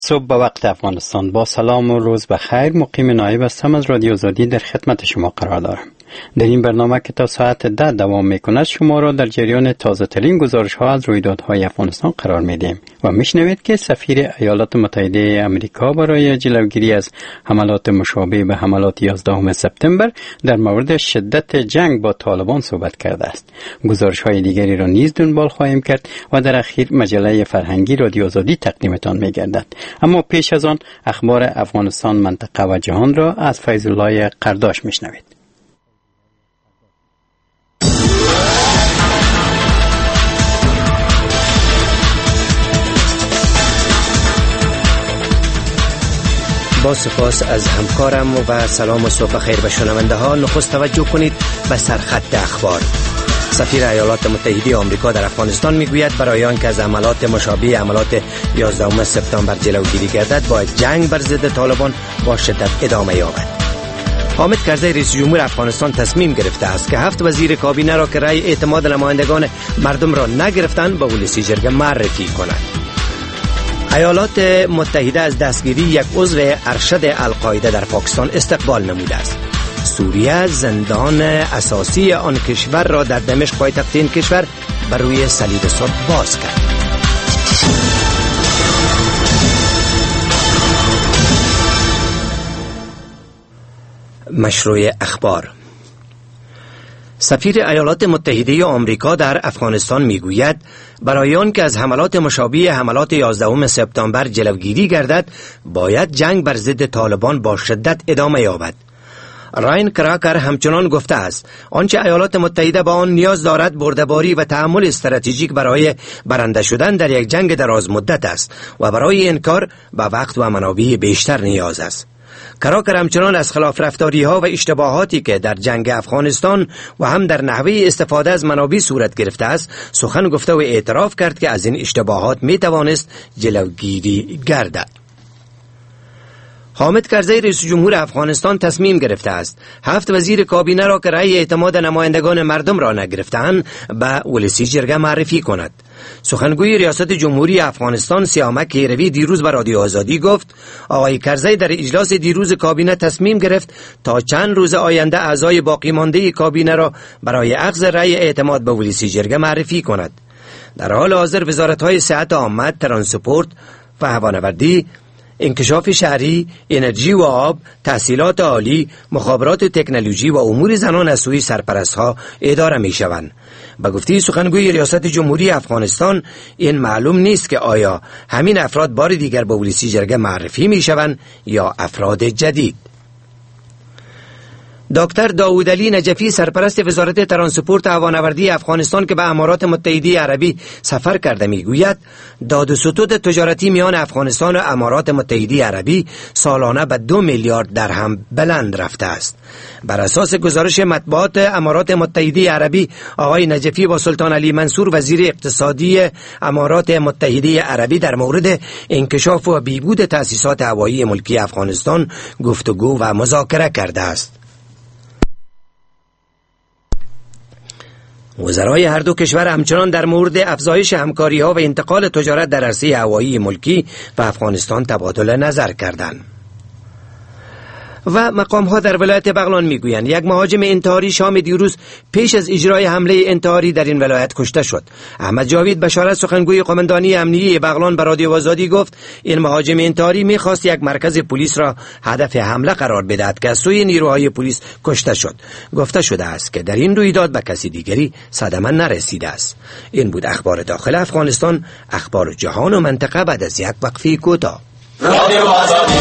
صبح به وقت افغانستان. با سلام و روز بخیر. مقیم نایب هستم از رادیو آزادی در خدمت شما قرار دارم. در این برنامه که تا ساعت 10 دوام میکند شما را در جریان تازه ترین گزارش ها از رویدادهای افغانستان قرار میدیم و میشنوید که سفیر ایالات متحده آمریکا برای جلوگیری از حملات مشابه به حملات 11 سپتامبر در مورد شدت جنگ با طالبان صحبت کرده است. گزارش های دیگری را نیز دنبال خواهیم کرد و در اخیر مجله فرهنگی رادیو آزادی تقدیمتان میگردد. اما پیش از آن اخبار افغانستان، منطقه و جهان را از فیض الله قرداش میشنوید. با سپاس از همکارم و سلام و صبح خیر به شنونده ها. نخست توجه کنید به سرخط اخبار. سفیر ایالات متحده آمریکا در افغانستان میگوید برای آنکه از عملات مشابه عملات 11 سپتامبر جلوگیری گردد باید جنگ بر ضد طالبان با شدت ادامه یابد. حامد کرزی رئیس جمهور افغانستان تصمیم گرفته است که 7 وزیر کابینه را که رأی اعتماد نمایندگان مردم را نگرفتند به ولسی جرگه معرفی کند. ایالات متحده از دستگیری یک عضو ارشد القاعده در پاکستان استقبال نموده است. سوریه زندان اساسی آن کشور را در دمشق پایتخت این کشور بر روی صلیب سرخ باز کرد. مشروع اخبار. سفیر ایالات متحده آمریکا در افغانستان میگوید برای آن که از حملات مشابه حملات 11 سپتامبر جلوگیری گردد باید جنگ بر ضد طالبان با شدت ادامه یابد. راین کراکر همچنان گفته است آنچه ایالات متحده با آن نیاز دارد برده‌باری و تحمل استراتژیک برای برنده شدن در یک جنگ دراز مدت است و برای این کار به وقت و منابع بیشتر نیاز است. کراکر همچنان از خلاف رفتاری ها و اشتباهاتی که در جنگ افغانستان و هم در نحوه استفاده از منابع صورت گرفته است سخن گفته و اعتراف کرد که از این اشتباهات می توانست جلوگیری گردد. حامد کرزی رئیس جمهور افغانستان تصمیم گرفته است 7 وزیر کابینه را که رأی اعتماد نمایندگان مردم را نگرفتند به ولسی جرگه معرفی کند. سخنگوی ریاست جمهوری افغانستان سیامک هیروی دیروز به رادیو آزادی گفت آقای کرزی در اجلاس دیروز کابینه تصمیم گرفت تا چند روز آینده اعضای باقی مانده کابینه را برای اخذ رأی اعتماد به ولسی جرگه معرفی کند. در حال حاضر وزارت‌های صحت عامه، ترانسپورت و هوانوردی، انکشاف شهری، انرژی و آب، تحصیلات عالی، مخابرات و تکنولوژی و امور زنان از سوی سرپرست‌ها اداره می‌شوند. به گفته سخنگوی ریاست جمهوری افغانستان این معلوم نیست که آیا همین افراد بار دیگر به ولسی جرگه معرفی می‌شوند یا افراد جدید. دکتر داود علی نجفی سرپرست وزارت ترانسپورت و هوانوردی افغانستان که به امارات متحده عربی سفر کرده میگوید داد و ستود تجارتی میان افغانستان و امارات متحده عربی سالانه به 2 میلیارد درهم بلند رفته است. بر اساس گزارش مطبوعات امارات متحده عربی آقای نجفی با سلطان علی منصور وزیر اقتصادی امارات متحده عربی در مورد انکشاف و بهبود تأسیسات هوایی ملکی افغانستان گفتگو و مذاکره کرده است. وزرای هر دو کشور همچنان در مورد افزایش همکاری‌ها و انتقال تجارت در عرصه هوایی ملکی و افغانستان تبادل نظر کردند. و مقام‌ها در ولایت بغلان میگویند یک مهاجم انتحاری شام دیروز پیش از اجرای حمله انتحاری در این ولایت کشته شد. احمد جاوید بشارت سخنگوی قماندانی امنیه بغلان به رادیو آزادی گفت این مهاجم انتحاری میخواست یک مرکز پلیس را هدف حمله قرار بدهد که از سوی نیروهای پلیس کشته شد. گفته شده است که در این رویداد به کسی دیگری صدمه نرسیده است. این بود اخبار داخل افغانستان. اخبار جهان و منطقه بعد از یک وقفه کوتاه. رادیو آزادی.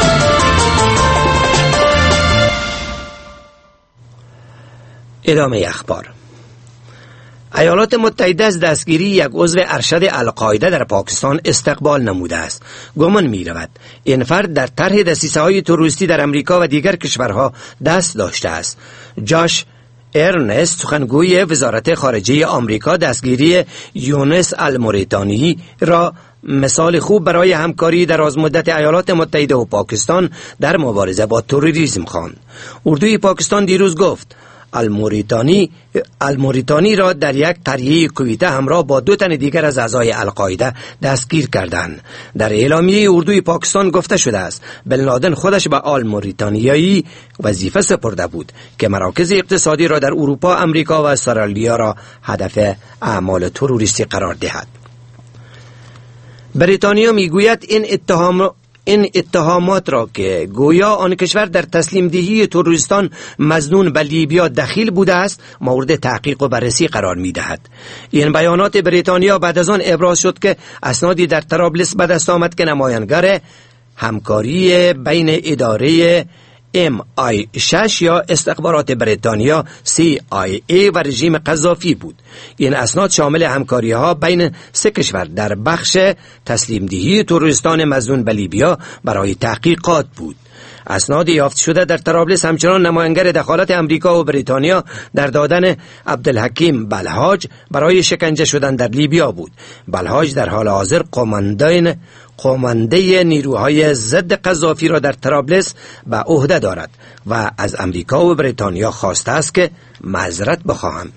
ادامه اخبار. ایالات متحده از دستگیری یک عضو ارشد القاعده در پاکستان استقبال نموده است. گمان می رود این فرد در طرح دسیسه‌های تروریستی در امریکا و دیگر کشورها دست داشته است. جاش ارنست سخنگوی وزارت خارجه آمریکا دستگیری یونس الموریتانی را مثال خوب برای همکاری دراز مدت ایالات متحده و پاکستان در مبارزه با تروریسم خواند. اردوی پاکستان دیروز گفت الموریتانی را در یک قریه کویته همراه با 2 تن دیگر از اعضای القاعده دستگیر کردند. در اعلامیه اردوی پاکستان گفته شده است بن لادن خودش به آلموریتانیایی وظیفه سپرده بود که مراکز اقتصادی را در اروپا، امریکا و استرالیا را هدف اعمال تروریستی قرار دهد. بریتانیا میگوید این اتهامات را که گویا آن کشور در تسلیم دهی تروریستان مظنون به لیبیا دخیل بوده است مورد تحقیق و بررسی قرار می دهد. این بیانات بریتانیا بعد از آن ابراز شد که اسنادی در طرابلس به دست آمد که نمایانگر همکاری بین اداره MI6 یا استخبارات بریتانیا CIA و رژیم قذافی بود. این اسناد شامل همکاری ها بین 3 کشور در بخش تسلیم دهی تروریستان مظنون به لیبیا برای تحقیقات بود. اسناد یافت شده در طرابلس همچنان نمایانگر دخالت امریکا و بریتانیا در دادن عبدالحکیم بلحاج برای شکنجه شدن در لیبیا بود. بلحاج در حال حاضر قمانده نیروهای ضد قذافی را در طرابلس به عهده دارد و از امریکا و بریتانیا خواسته است که معذرت بخواهند.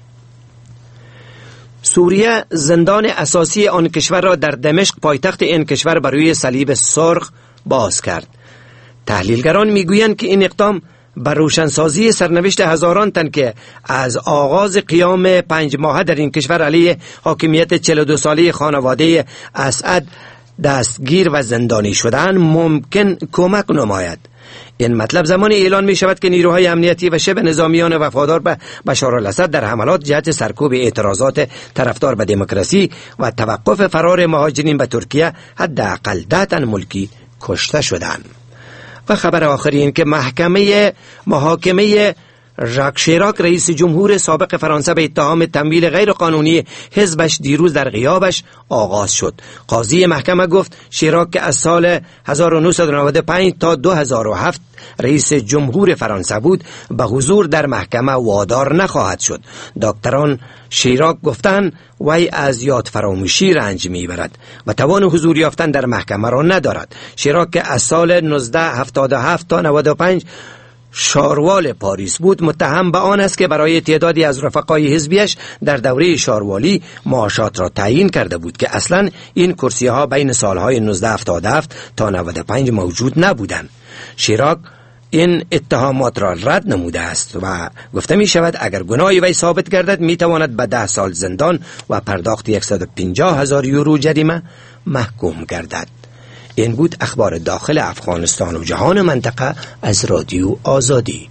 سوریه زندان اساسی آن کشور را در دمشق پایتخت این کشور بر روی صلیب سرخ باز کرد. تحلیلگران میگویند که این اقدام بر روشنسازی سرنوشت هزاران تن که از آغاز قیام 5 ماهه در این کشور علیه حاکمیت 42 ساله خانواده اسد دستگیر و زندانی شدن ممکن کمک نماید. این مطلب زمانی اعلان می شود که نیروهای امنیتی و شبه نظامیان وفادار به بشار الاسد در حملات جهت سرکوب اعتراضات طرفدار به دموکراسی و توقف فرار مهاجرین به ترکیه حداقل 10 تن ملکی کشته شدند. و خبر آخری این که محاکمه ژاک شیراک رئیس جمهور سابق فرانسه به اتهام تمویل غیر قانونی حزبش دیروز در غیابش آغاز شد. قاضی محکمه گفت شیراک که از سال 1995 تا 2007 رئیس جمهور فرانسه بود به حضور در محکمه وادار نخواهد شد. دکتران شیراک گفتند وی از یاد فراموشی رنج میبرد و توان حضور یافتن در محکمه را ندارد. شیراک که از سال 1977 تا 95 شاروال پاریس بود متهم به آن است که برای تعدادی از رفقای حزبیش در دوره شاروالی معاشات را تعیین کرده بود که اصلا این کرسی ها بین سالهای 1977 تا 95 موجود نبودند. شیراک این اتهامات را رد نموده است و گفته می شود اگر گناهی وی ثابت گردد می تواند به 10 سال زندان و پرداخت 150,000 یورو جریمه محکوم گردد. این بود اخبار داخل افغانستان و جهان منطقه از رادیو آزادی.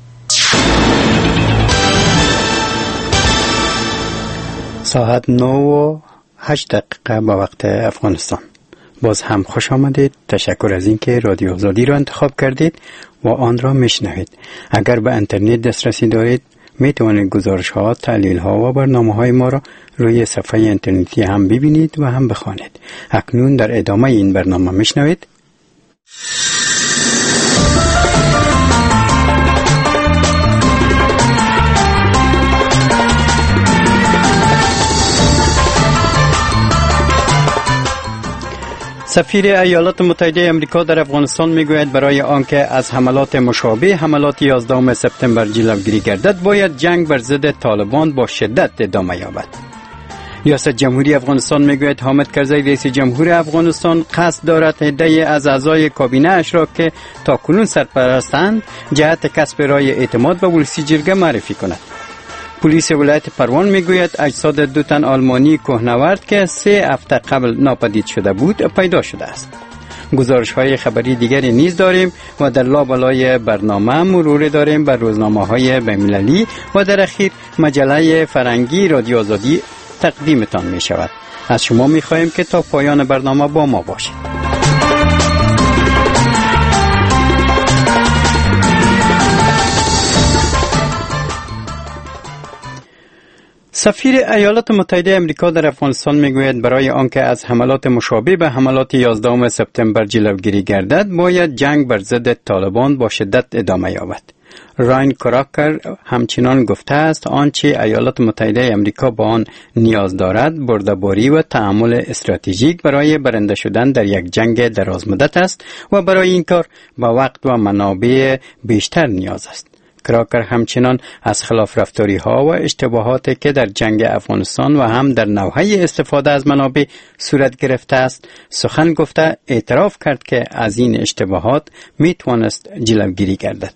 ساعت 9:08 به وقت افغانستان. باز هم خوش آمدید. تشکر از اینکه رادیو آزادی را انتخاب کردید و آن را میشنوید. اگر به اینترنت دسترسی دارید می توانید گزارش ها، تحلیل ها و برنامه های ما را روی صفحه اینترنتی هم ببینید و هم بخوانید. اکنون در ادامه این برنامه میشنوید. سفیر ایالات متحده آمریکا در افغانستان میگوید برای آنکه از حملات مشابه حملات 11 سپتامبر جلوگیری گردد باید جنگ بر ضد طالبان با شدت ادامه یابد. ریاست جمهوری افغانستان میگوید حامد کرزی رئیس جمهور افغانستان قصد دارد عده‌ای از اعضای کابینه اش را که تاکنون سرپرستند جهت کسب رای اعتماد به ولسی جرگه معرفی کند. پلیس ولایت پروان میگوید اجساد 2 تن آلمانی کهنورد که 3 هفته قبل ناپدید شده بود پیدا شده است. گزارش های خبری دیگری نیز داریم و در لابلای برنامه مرور داریم بر روزنامه های بین‌المللی و در اخیر مجله فرنگی رادیو آزادی تقدیمتان می شود. از شما می خواهیم که تا پایان برنامه با ما باشید. سفیر ایالات متحده آمریکا در افغانستان میگوید برای آنکه از حملات مشابه به حملات 11 سپتامبر جلوگیری گردد باید جنگ بر ضد طالبان با شدت ادامه یابد. راین کراکر همچنان گفته است آنچه ایالات متحده آمریکا با آن نیاز دارد برده‌باری و تعامل استراتژیک برای برنده شدن در یک جنگ دراز مدت است و برای این کار به وقت و منابع بیشتر نیاز است. کراکر همچنان از خلاف رفتاری ها و اشتباهاتی که در جنگ افغانستان و هم در نوحه استفاده از منابع صورت گرفته است سخن گفته اعتراف کرد که از این اشتباهات می توانست جلوگیری گردد.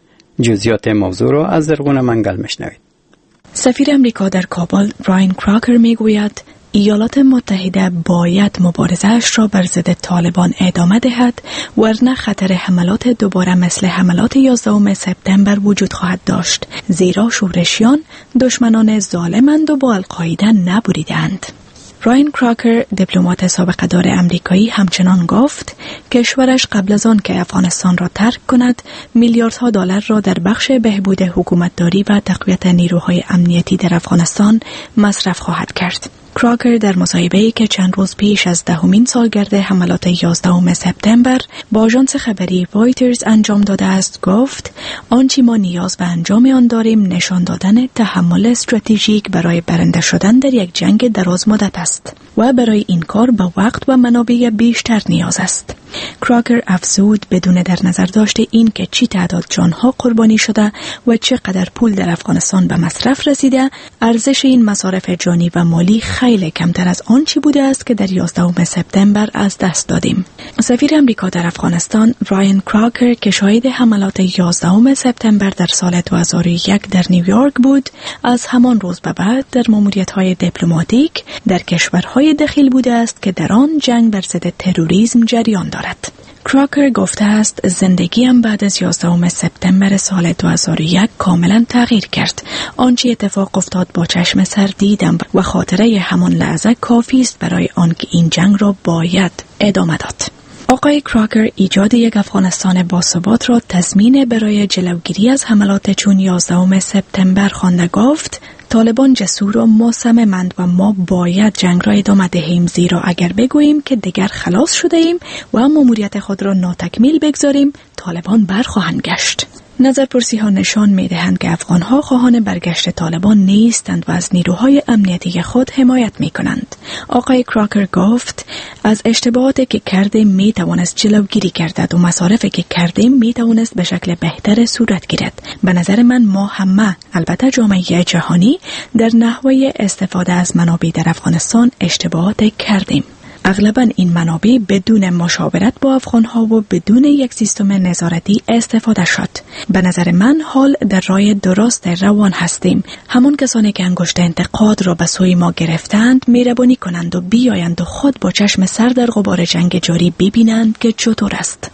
جزئیات موضوع را از زرغون منگل میشنوید. سفیر امریکا در کابل براین کراکر میگوید ایالات متحده باید مبارزه‌اش را بر ضد طالبان ادامه دهد ورنه خطر حملات دوباره مثل حملات 11 سپتامبر وجود خواهد داشت، زیرا شورشیان دشمنان ظالمند و با القاعده نبریدند. براین کراکر دیپلمات سابقه دار امریکایی همچنان گفت کشورش قبل از آن که افغانستان را ترک کند میلیاردها دلار را در بخش بهبود حکومتداری و تقویت نیروهای امنیتی در افغانستان مصرف خواهد کرد. کراکر در مصاحبه‌ای که چند روز پیش از 10مین سالگرد حملات 11 سپتامبر با آژانس خبری رویترز انجام داده است گفت آنچه ما نیاز به انجام آن داریم نشان دادن تحمل استراتژیک برای برنده شدن در یک جنگ دراز مدت است و برای این کار به وقت و منابع بیشتر نیاز است. کراکر افزود بدون در نظر داشته این که چی تعداد جانها قربانی شده و چقدر پول در افغانستان به مصرف رسیده، ارزش این مصارف جانی و مالی خیلی کمتر از آنچه بوده است که در 11 سپتامبر از دست دادیم. سفیر امریکا در افغانستان براین کراکر که شاهد حملات 11 سپتامبر در سال 2001 در نیویورک بود، از همان روز به بعد در ماموریت‌های دیپلماتیک در کشورهای دخیل بوده است که در آن جنگ بر ضد تروریسم جریان دارد. کراکر گفته است زندگیم بعد از 11 سپتامبر سال 2001 کاملا تغییر کرد. آنچه اتفاق افتاد با چشم سر دیدم و خاطره همان لحظه کافی است برای آنکه این جنگ را باید ادامه داد. آقای کراکر ایجاد یک افغانستان باثبات را تضمین برای جلوگیری از حملات چون 11 سپتامبر خوانده گفت طالبان جسور و مصممند و ما باید جنگ را ادامه دهیم، زیرا اگر بگوییم که دیگر خلاص شده ایم و ماموریت خود را ناتکمیل بگذاریم طالبان برخواهند گشت. نظرپرسی ها نشان می دهند که افغان ها خواهان برگشت طالبان نیستند و از نیروهای امنیتی خود حمایت می کنند. آقای کراکر گفت از اشتباهاتی که کردیم می توانست جلوگیری گردد و مصارفی که کردیم می توانست به شکل بهتر صورت گیرد. به نظر من ما همه، البته جامعه جهانی، در نحوه استفاده از منابع در افغانستان اشتباهات کردیم. اغلباً این منابع بدون مشاورت با افغان‌ها و بدون یک سیستم نظارتی استفاده شد. به نظر من حال در راه درست روان هستیم. همون کسانی که انگشت انتقاد را به سوی ما گرفتند مهربانی کنند و بیایند و خود با چشم سر در غبار جنگ جاری ببینند که چطور است.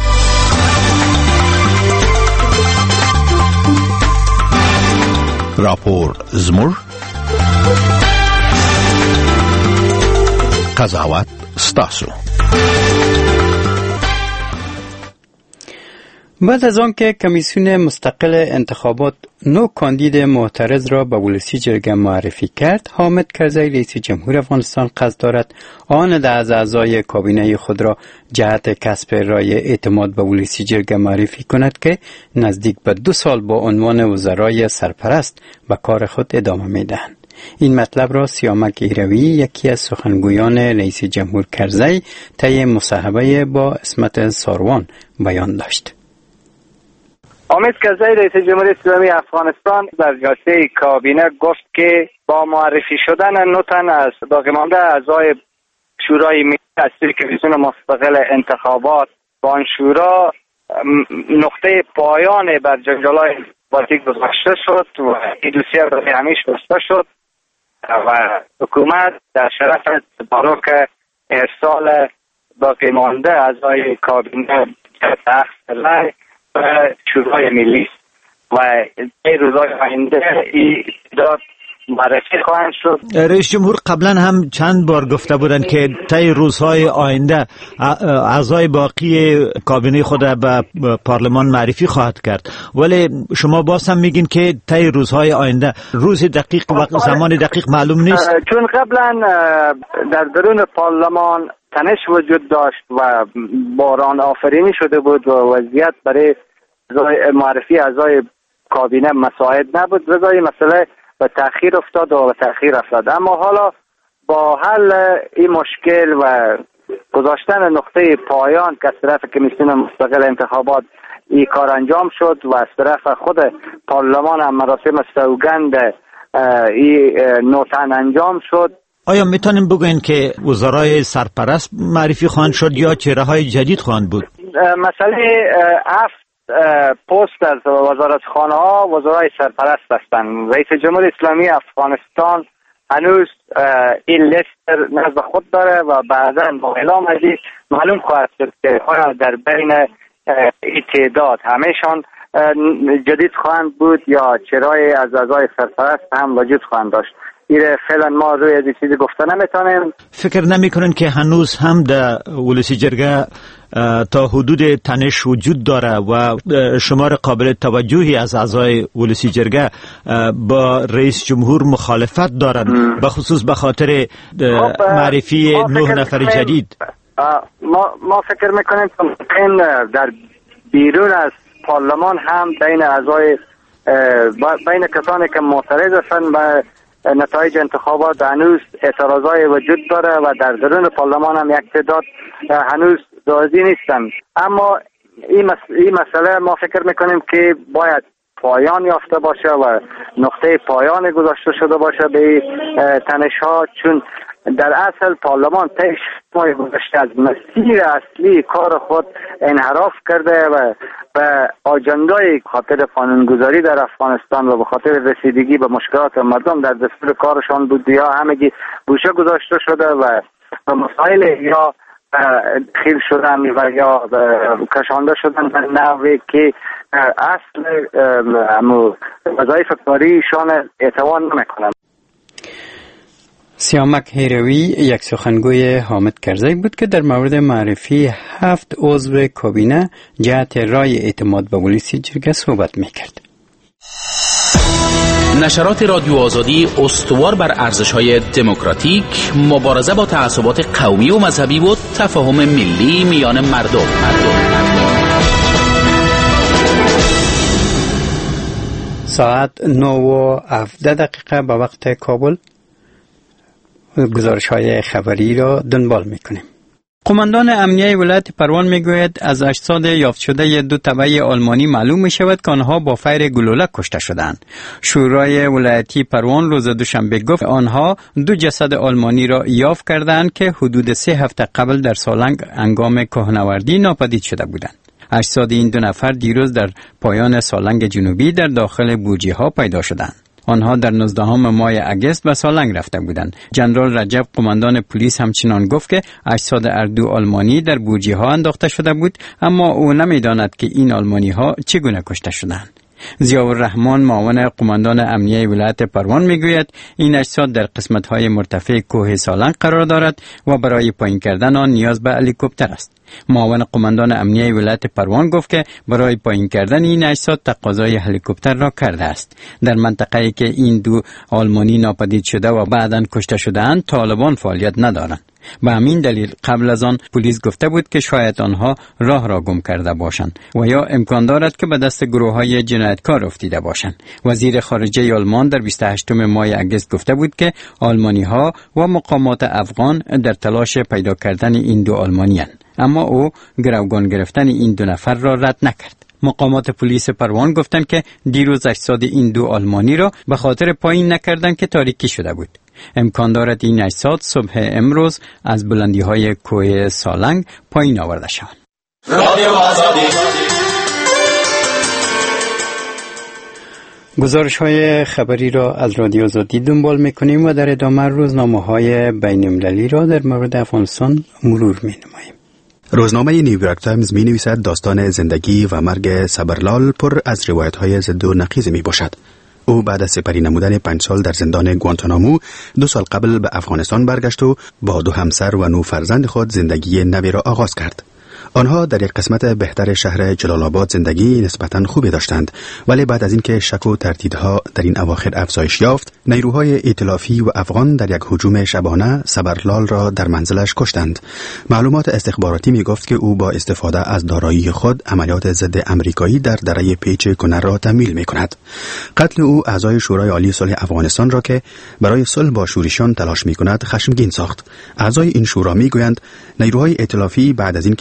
راپور زمور قضاوت ستاسو. بعد از آن که کمیسیون مستقل انتخابات 9 کاندید معترض را به ولسی جرگه معرفی کرد، حامد کرزی رئیس جمهور افغانستان قصد دارد آن از اعضای کابینه خود را جهت کسب رای اعتماد به ولسی جرگه معرفی کند که نزدیک به 2 سال با عنوان وزرای سرپرست به کار خود ادامه می‌دهند. این مطلب را سیامک ایروی، یکی از سخنگویان رئیس جمهور کرزی، طی مصاحبه با اسمت ساروان بیان داشت. حامد کرزی رئیس جمهوری اسلامی افغانستان در جلسه کابینه گفت که با معرفی شدن 9 تن از باقی مانده اعضای شورای ملی اصلی کمیسیون مستقل انتخابات با آن شورا نقطه پایان بر جنجال‌های انتخاباتی گذاشته شد و این دوسیه برای همیشه بسته شد و حکومت در شرف تبارک ارسال باقی مانده اعضای کابینه تحت رای و شورای ملی و این روزهای آینده این تعداد معرفی خواهند شد. رئیس جمهور قبلا هم چند بار گفته بودند که طی روزهای آینده اعضای باقی کابینه خود به پارلمان معرفی خواهد کرد، ولی شما باز هم میگین که طی روزهای آینده روز دقیق و زمان دقیق معلوم نیست. چون قبلا در درون پارلمان تنش وجود داشت و باران آفرینی شده بود و وضعیت برای معرفی اعضای کابینه مساعد نبود، رضای مسئله به تأخیر افتاد و به تأخیر افتاد. اما حالا با حل این مشکل و گذاشتن نقطه پایان که از طرف کمیسیون مستقل انتخابات این کار انجام شد و از طرف خود پارلمان هم مراسم سوگند این نوتن انجام شد. آیا میتونیم بگوین که وزرای سرپرست معرفی خواهند شد یا چهره‌های جدید خواهند بود؟ مسئله 7 پست از وزارتخانه ها وزرای سرپرست هستند. رئیس جمهور اسلامی افغانستان هنوز این لیست نزد خود داره و بعدا با اعلام ازی معلوم خواهد شد که در بین این تعداد همهشان جدید خواهند بود یا چرای از اعضای سرپرست هم وجود خواهند داشت. ایره فعلا ما روی از چیزی گفته نمیتونیم. فکر نمیکنین که هنوز هم در ولسی جرگه تا حدود تنش وجود داره و شمار قابل توجهی از اعضای ولسی جرگه با رئیس جمهور مخالفت دارن به خصوص به خاطر معرفی 9 نفر جدید؟ ما فکر میکنیم که در بیرون از پارلمان هم بین اعضای بین کسانی که معترض هستند به نتایج انتخابات هنوز اعتراضای وجود داره و در درون پارلمان هم یک تعداد هنوز راضی نیستن. اما این مسئله ما فکر میکنیم که باید پایان یافته باشه و نقطه پایان گذاشته شده باشه به تنش ها، چون در اصل پارلمان طی 6 ماه گذشته از مسیر اصلی کار خود انحراف کرده و به آجندای خاطر قانونگذاری در افغانستان و به خاطر رسیدگی به مشکلات مردم در دستور کارشان بود یا همگی گوشه گذاشته شده و مسائل یا خیل شدن و یا کشانده شدن به نحوی که اصل وظایف کاریشان اعتبار نمیکنند. سیامک هیروی یک سخنگوی حامد کرزی بود که در مورد معرفی 7 عضو کابینه جهت رای اعتماد به ولسی جرگه صحبت میکرد. نشرات رادیو آزادی استوار بر ارزش‌های دموکراتیک، مبارزه با تعصبات قومی و مذهبی و تفاهم ملی میان مردم. ساعت 9:17 به وقت کابل گزارش‌های خبری را دنبال می‌کنیم. قماندان امنیه ولایت پروان میگوید از اجساد یافت شده 2 تبع آلمانی معلوم می شود که آنها با فیر گلوله کشته شدند. شورای ولایتی پروان روز دوشنبه گفت آنها 2 جسد آلمانی را یافت کردند که حدود 3 هفته قبل در سالنگ هنگام کوهنوردی ناپدید شده بودند. اجساد این 2 نفر دیروز در پایان سالنگ جنوبی در داخل بورجی ها پیدا شدند. آنها در 19 ماه اگست به سالنگ رفته بودند. جنرال رجب قماندان پلیس همچنان گفت که اجساد اردو آلمانی در بورجی ها انداخته شده بود، اما او نمیداند که این آلمانی ها چگونه کشته شدند. ضیاءالرحمن معاون قماندان امنیه ولایت پروان میگوید این اجساد در قسمت های مرتفع کوه سالنگ قرار دارد و برای پایین کردن آن نیاز به هلیکوپتر است. معاون قماندان امنیه ولایت پروان گفت که برای پایین کردن این اجساد تقاضای هلیکوپتر را کرده است. در منطقه‌ای که این 2 آلمانی ناپدید شده و بعداً کشته شده‌اند طالبان فعالیت ندارند. به همین دلیل قبل از آن پلیس گفته بود که شاید آنها راه را گم کرده باشند و یا امکان دارد که به دست گروه‌های جنایتکار افتیده باشند. وزیر خارجه آلمان در 28 ماه اگست گفته بود که آلمانی‌ها و مقامات افغان در تلاش پیدا کردن این 2 آلمانی‌اند، اما او گروگان گرفتن این 2 نفر را رد نکرد. مقامات پلیس پروان گفتند که دیروز اجساد این 2 آلمانی را به خاطر پایین نکردند که تاریکی شده بود. امکان دارد این اجساد صبح امروز از بلندی‌های کوه سالنگ پایین آورده شوند. گزارش‌های خبری را از رادیو آزادی دنبال می‌کنیم و در ادامه روزنامه‌های بین‌المللی را در مورد افغانستان مرور می‌نماییم. روزنامه نیویورک تایمز می نویسد داستان زندگی و مرگ صبرلال پر از روایت‌های ضد و نقیض می باشد. او بعد از سپری نمودن 5 سال در زندان گوانتانامو 2 سال قبل به افغانستان برگشت و با 2 همسر و 9 فرزند خود زندگی نوی را آغاز کرد. آنها در یک قسمت بهتر شهر جلال آباد زندگی نسبتاً خوبی داشتند، ولی بعد از اینکه شک و تردیدها در این اواخر افزایش یافت، نیروهای ائتلافی و افغان در یک هجوم شبانه صبرلال را در منزلش کشتند. معلومات استخباراتی میگفت که او با استفاده از دارایی خود عملیات ضد امریکایی در دره پیچ کنر را تمویل میکند. قتل او اعضای شورای عالی صلح افغانستان را که برای صلح با شوریشان تلاش میکند خشمگین ساخت. اعضای این شورا میگویند نیروهای ائتلافی بعد از اینکه ماه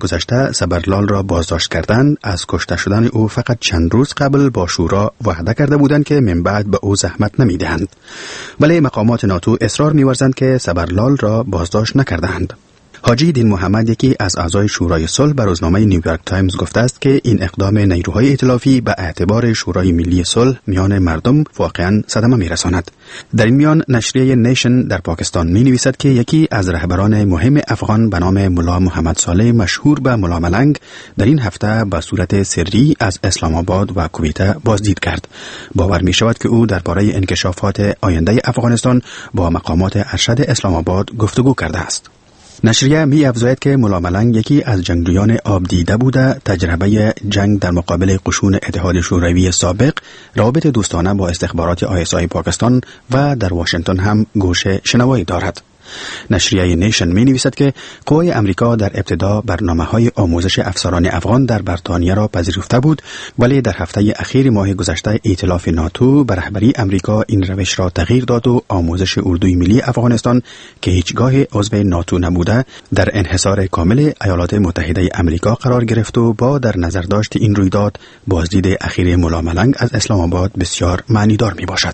گذشته صبرلال را بازداشت کردند، از کشته شدن او فقط چند روز قبل با شورا وعده کرده بودند که من بعد به او زحمت نمیدهند. ولی مقامات ناتو اصرار می‌ورزند که صبرلال را بازداشت نکردند. حاجی دین محمد، یکی از اعضای شورای صلح، به روزنامه نیویورک تایمز گفته است که این اقدام نیروهای ائتلافی به اعتبار شورای ملی صلح میان مردم واقعاً صدمه میرساند. در این میان نشریه نیشن در پاکستان می نویسد که یکی از رهبران مهم افغان به نام ملا محمد صالح، مشهور به ملا ملنگ، در این هفته به صورت سری از اسلام آباد و کویت بازدید کرد. باور می شود که او درباره انکشافات آینده افغانستان با مقامات ارشد اسلام آباد گفتگو کرده است. نشریه می افزاید که ملا ملنگ یکی از جنگجویان آب دیده بوده، تجربه جنگ در مقابل قشون اتحاد شوروی سابق، روابط دوستانه با استخبارات ISI پاکستان و در واشنگتن هم گوش شنوایی دارد. نشریه نیشن می نویسد که قوای امریکا در ابتدا برنامه‌های آموزش افسران افغان در بریتانیا را پذیرفته بود، ولی در هفته اخیر ماه گذشته ائتلاف ناتو به رهبری امریکا این روش را تغییر داد و آموزش اردوی ملی افغانستان که هیچگاه عضو ناتو نبوده در انحصار کامل ایالات متحده امریکا قرار گرفت و با در نظر داشت این رویداد بازدید اخیر ملا ملنگ از اسلام آباد بسیار معنیدار می باشد.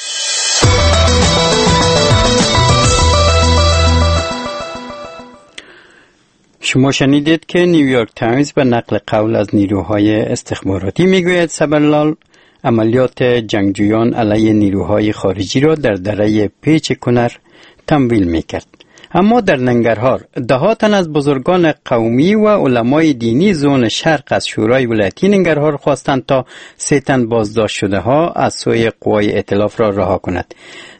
شما شنیدید که نیویورک تایمز به نقل قول از نیروهای استخباراتی میگوید صبرلال عملیات جنگجویان علیه نیروهای خارجی را در دره پیچ کنر تمویل میکرد. اما در ننگرهار دهات تن از بزرگان قومی و علمای دینی زون شرق از شورای ولایتی ننگرهار خواستند تا 3 تن بازداشت شده ها از سوی قوای ائتلاف را رها کند.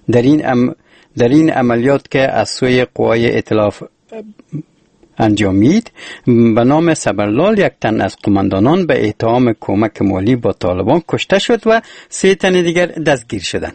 در این عملیات که از سوی قوای ائتلاف انجامید، به نام صبرلال 1 تن از قماندانان به اتهام کمک مالی با طالبان کشته شد و 3 تن دیگر دستگیر شدند.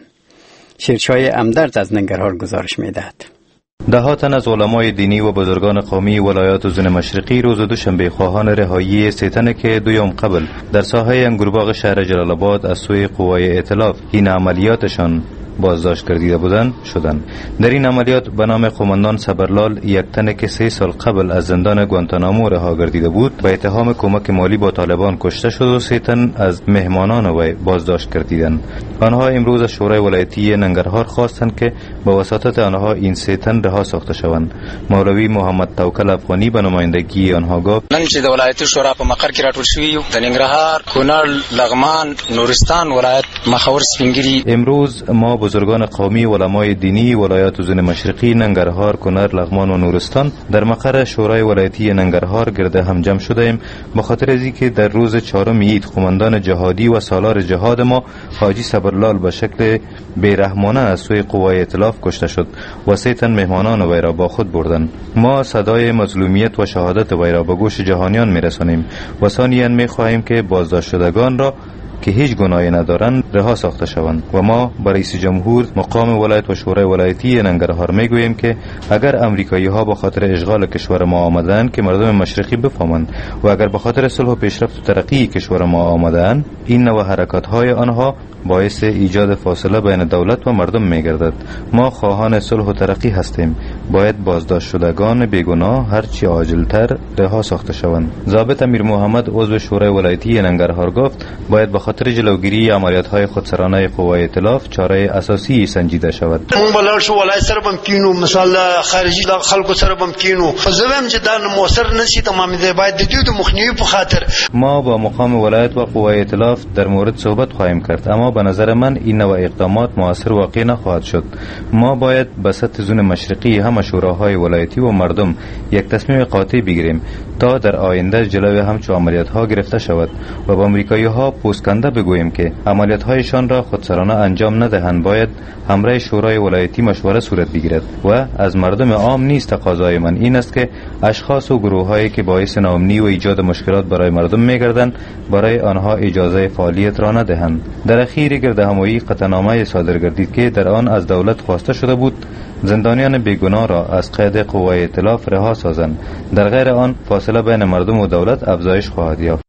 شیرشای امدرد از ننگرهار گزارش می‌دهد. دهات تن از علمای دینی و بزرگان قومی ولایات زون مشرقی روز دوشنبه خواهان رهایی 3 تن که 2 یوم قبل در ساحه انگورباغ شهر جلال آباد از سوی قوای ائتلاف این عملیاتشان بازداشت کردیده بودند شدند. در این عملیات به نام قماندان صبرلال 1 تن که 3 سال قبل از زندان گوانتانامو رها گردیده بود به اتهام کمک مالی با طالبان کشته شد و 3 تن از مهمانان وی بازداشت کردیدند. آنها امروز از شورای ولایتی ننگرهار خواستند که به وساطت آنها این 3 تن رها ساخته شوند. مولوی محمد توکل افغانی به نمایندگی آنها گفت: نن چې د ولایتي شورا په مقر کې راټول شوي یو د ننګرهار، کونړ، لغمان، نورستان ولایت مخور سپینګری. امروز ما بزرگان قومی و علمای دینی ولایات زون مشرقی ننگرهار، کونړ، لغمان و نورستان در مقر شورای ولایتی ننگرهار گرد هم جمع شده ایم به خاطر از اینکه در روز 4 عید قماندان جهادی و سالار جهاد ما حاجی صبرلال به شکل بیرحمانه از سوی قوای ائتلاف کشته شد و 3 تن مهمانان وی را با خود بردند. ما صدای مظلومیت و شهادت وی را به گوش جهانیان میرسانیم و ثانیاً میخواهیم که بازداشت شدگان را که هیچ گناهی ندارند رها ساخته شوند و ما با رئیس جمهور مقام ولایت و شورای ولایتی ننگرهار میگوییم که اگر امریکایی ها به خاطر اشغال کشور ما آمدند که مردم مشرقی بفهمند و اگر به خاطر صلح و پیشرفت و ترقی کشور ما آمدند، این نوع حرکات های آنها باعث ایجاد فاصله بین دولت و مردم میگردد. ما خواهان صلح و ترقی هستیم. باید بازداشت شدگان بیگناه هرچی عاجلتر رها ساخته شوند. ضابط امیر محمد عضو شورای ولایتی ننگرهار گفت باید به خاطر جلوگیری عملیات های خودسرانه قوای ائتلاف چاره اساسی سنجیده شود. مون بلل شو ولایت سره بم کینو، مثال خارجي خلکو سره بم کینو، زویم چې دا موثر نشي تمام دی. باید د دې د مخنیوي په خاطر ما با مقام ولایت و قوای ائتلاف در مورد صحبت خواهیم کرد، اما به نظر من این نوع اقدامات موثر واقع نخواهد شد. ما باید به سطح زون مشرقی همه شوراهای ولایتی و مردم یک تصمیم قاطع بگیریم تا در آینده جلوی همچون عملیات ها گرفته شود و با امریکایی ها پوسکنده بگوییم که عملیات هایشان را خودسرانه انجام ندهند. باید همراه شورای ولایتی مشوره صورت بگیرد و از مردم عام نیز تقاضای من این است که اشخاص و گروه هایی که باعث ناامنی و ایجاد مشکلات برای مردم میگردند برای آنها اجازه فعالیت را ندهند. در اخیر گردهمایی قطعنامه صادر گردید که در آن از دولت خواسته شده بود زندانیان بیگناه را از قید قوای ائتلاف رها سازند. در غیر آن فاصله بین مردم و دولت افزایش خواهد یافت.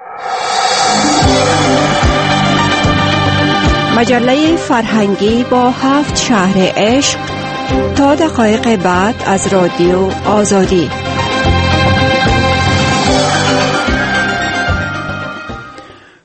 مجله فرهنگی با 7 شهر عشق تا دقایق بعد از رادیو آزادی.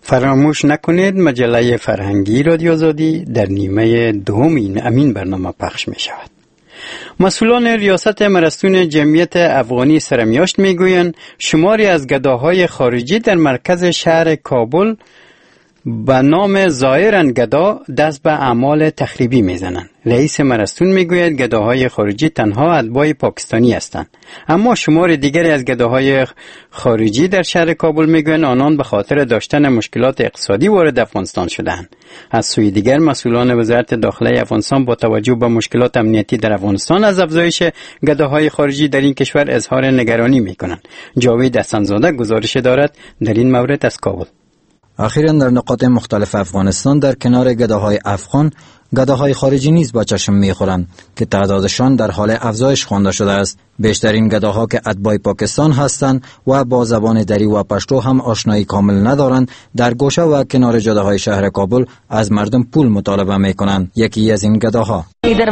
فراموش نکنید مجله فرهنگی رادیو آزادی در نیمه دوم این برنامه پخش می شود. مسئولان ریاست مرستون جمعیت افغانی سرمیاشت می گویند شماری از گداهای خارجی در مرکز شهر کابل به نام ظاهراً گدا دست به اعمال تخریبی میزنند. رئیس مرستون میگوید گداهای خارجی تنها اتباع پاکستانی هستند، اما شمار دیگری از گداهای خارجی در شهر کابل میگویند آنان به خاطر داشتن مشکلات اقتصادی وارد افغانستان شدند. از سوی دیگر مسئولان وزارت داخله افغانستان با توجه به مشکلات امنیتی در افغانستان از افزایش گداهای خارجی در این کشور اظهار نگرانی میکنند. جاوید حسن‌زاده گزارش دارد در این مورد از کابل. اخیراً در نقاط مختلف افغانستان در کنار گداهای افغان، گداهای خارجی نیز با چشم می‌خورند که تعدادشان در حال افزایش خوانده شده است. بیشترین گداها که اتباع پاکستان هستند و با زبان دری و پشتو هم آشنایی کامل ندارند، در گوشه و کنار جاده‌های شهر کابل از مردم پول مطالبه می‌کنند. یکی از این گداها: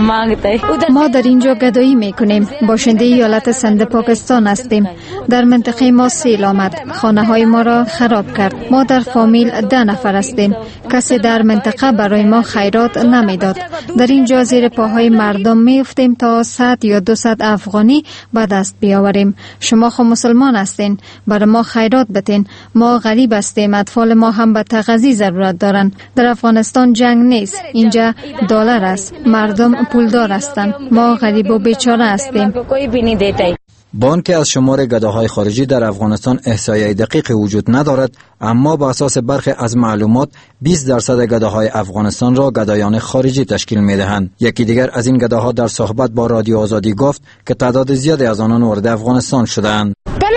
ما در اینجا گدایی میکنیم. باشنده ایالت سند پاکستان هستیم. در منطقه ما سیل آمد، خانه های ما را خراب کرد. ما در فامیل 10 نفر هستیم. کسی در منطقه برای ما خیرات نمیداد. در اینجا زیر پاهای مردم میفتیم تا 100 یا 200 افغانی به دست بیاوریم. شما خو مسلمان هستین، برای ما خیرات بتین. ما غریب هستیم، اطفال ما هم به تغذیه ضرورت دارن. در افغانستان جنگ نیست، اینجا دلار است. مردم پولدار هستند. ما غریب و بیچاره هستیم. با آنکه از شمار گداهای خارجی در افغانستان احصایه دقیق وجود ندارد، اما به اساس برخی از معلومات 20% گداهای افغانستان را گدایان خارجی تشکیل می‌دهند. یکی دیگر از این گداها در صحبت با رادیو آزادی گفت که تعداد زیادی از آنان وارد افغانستان شدند.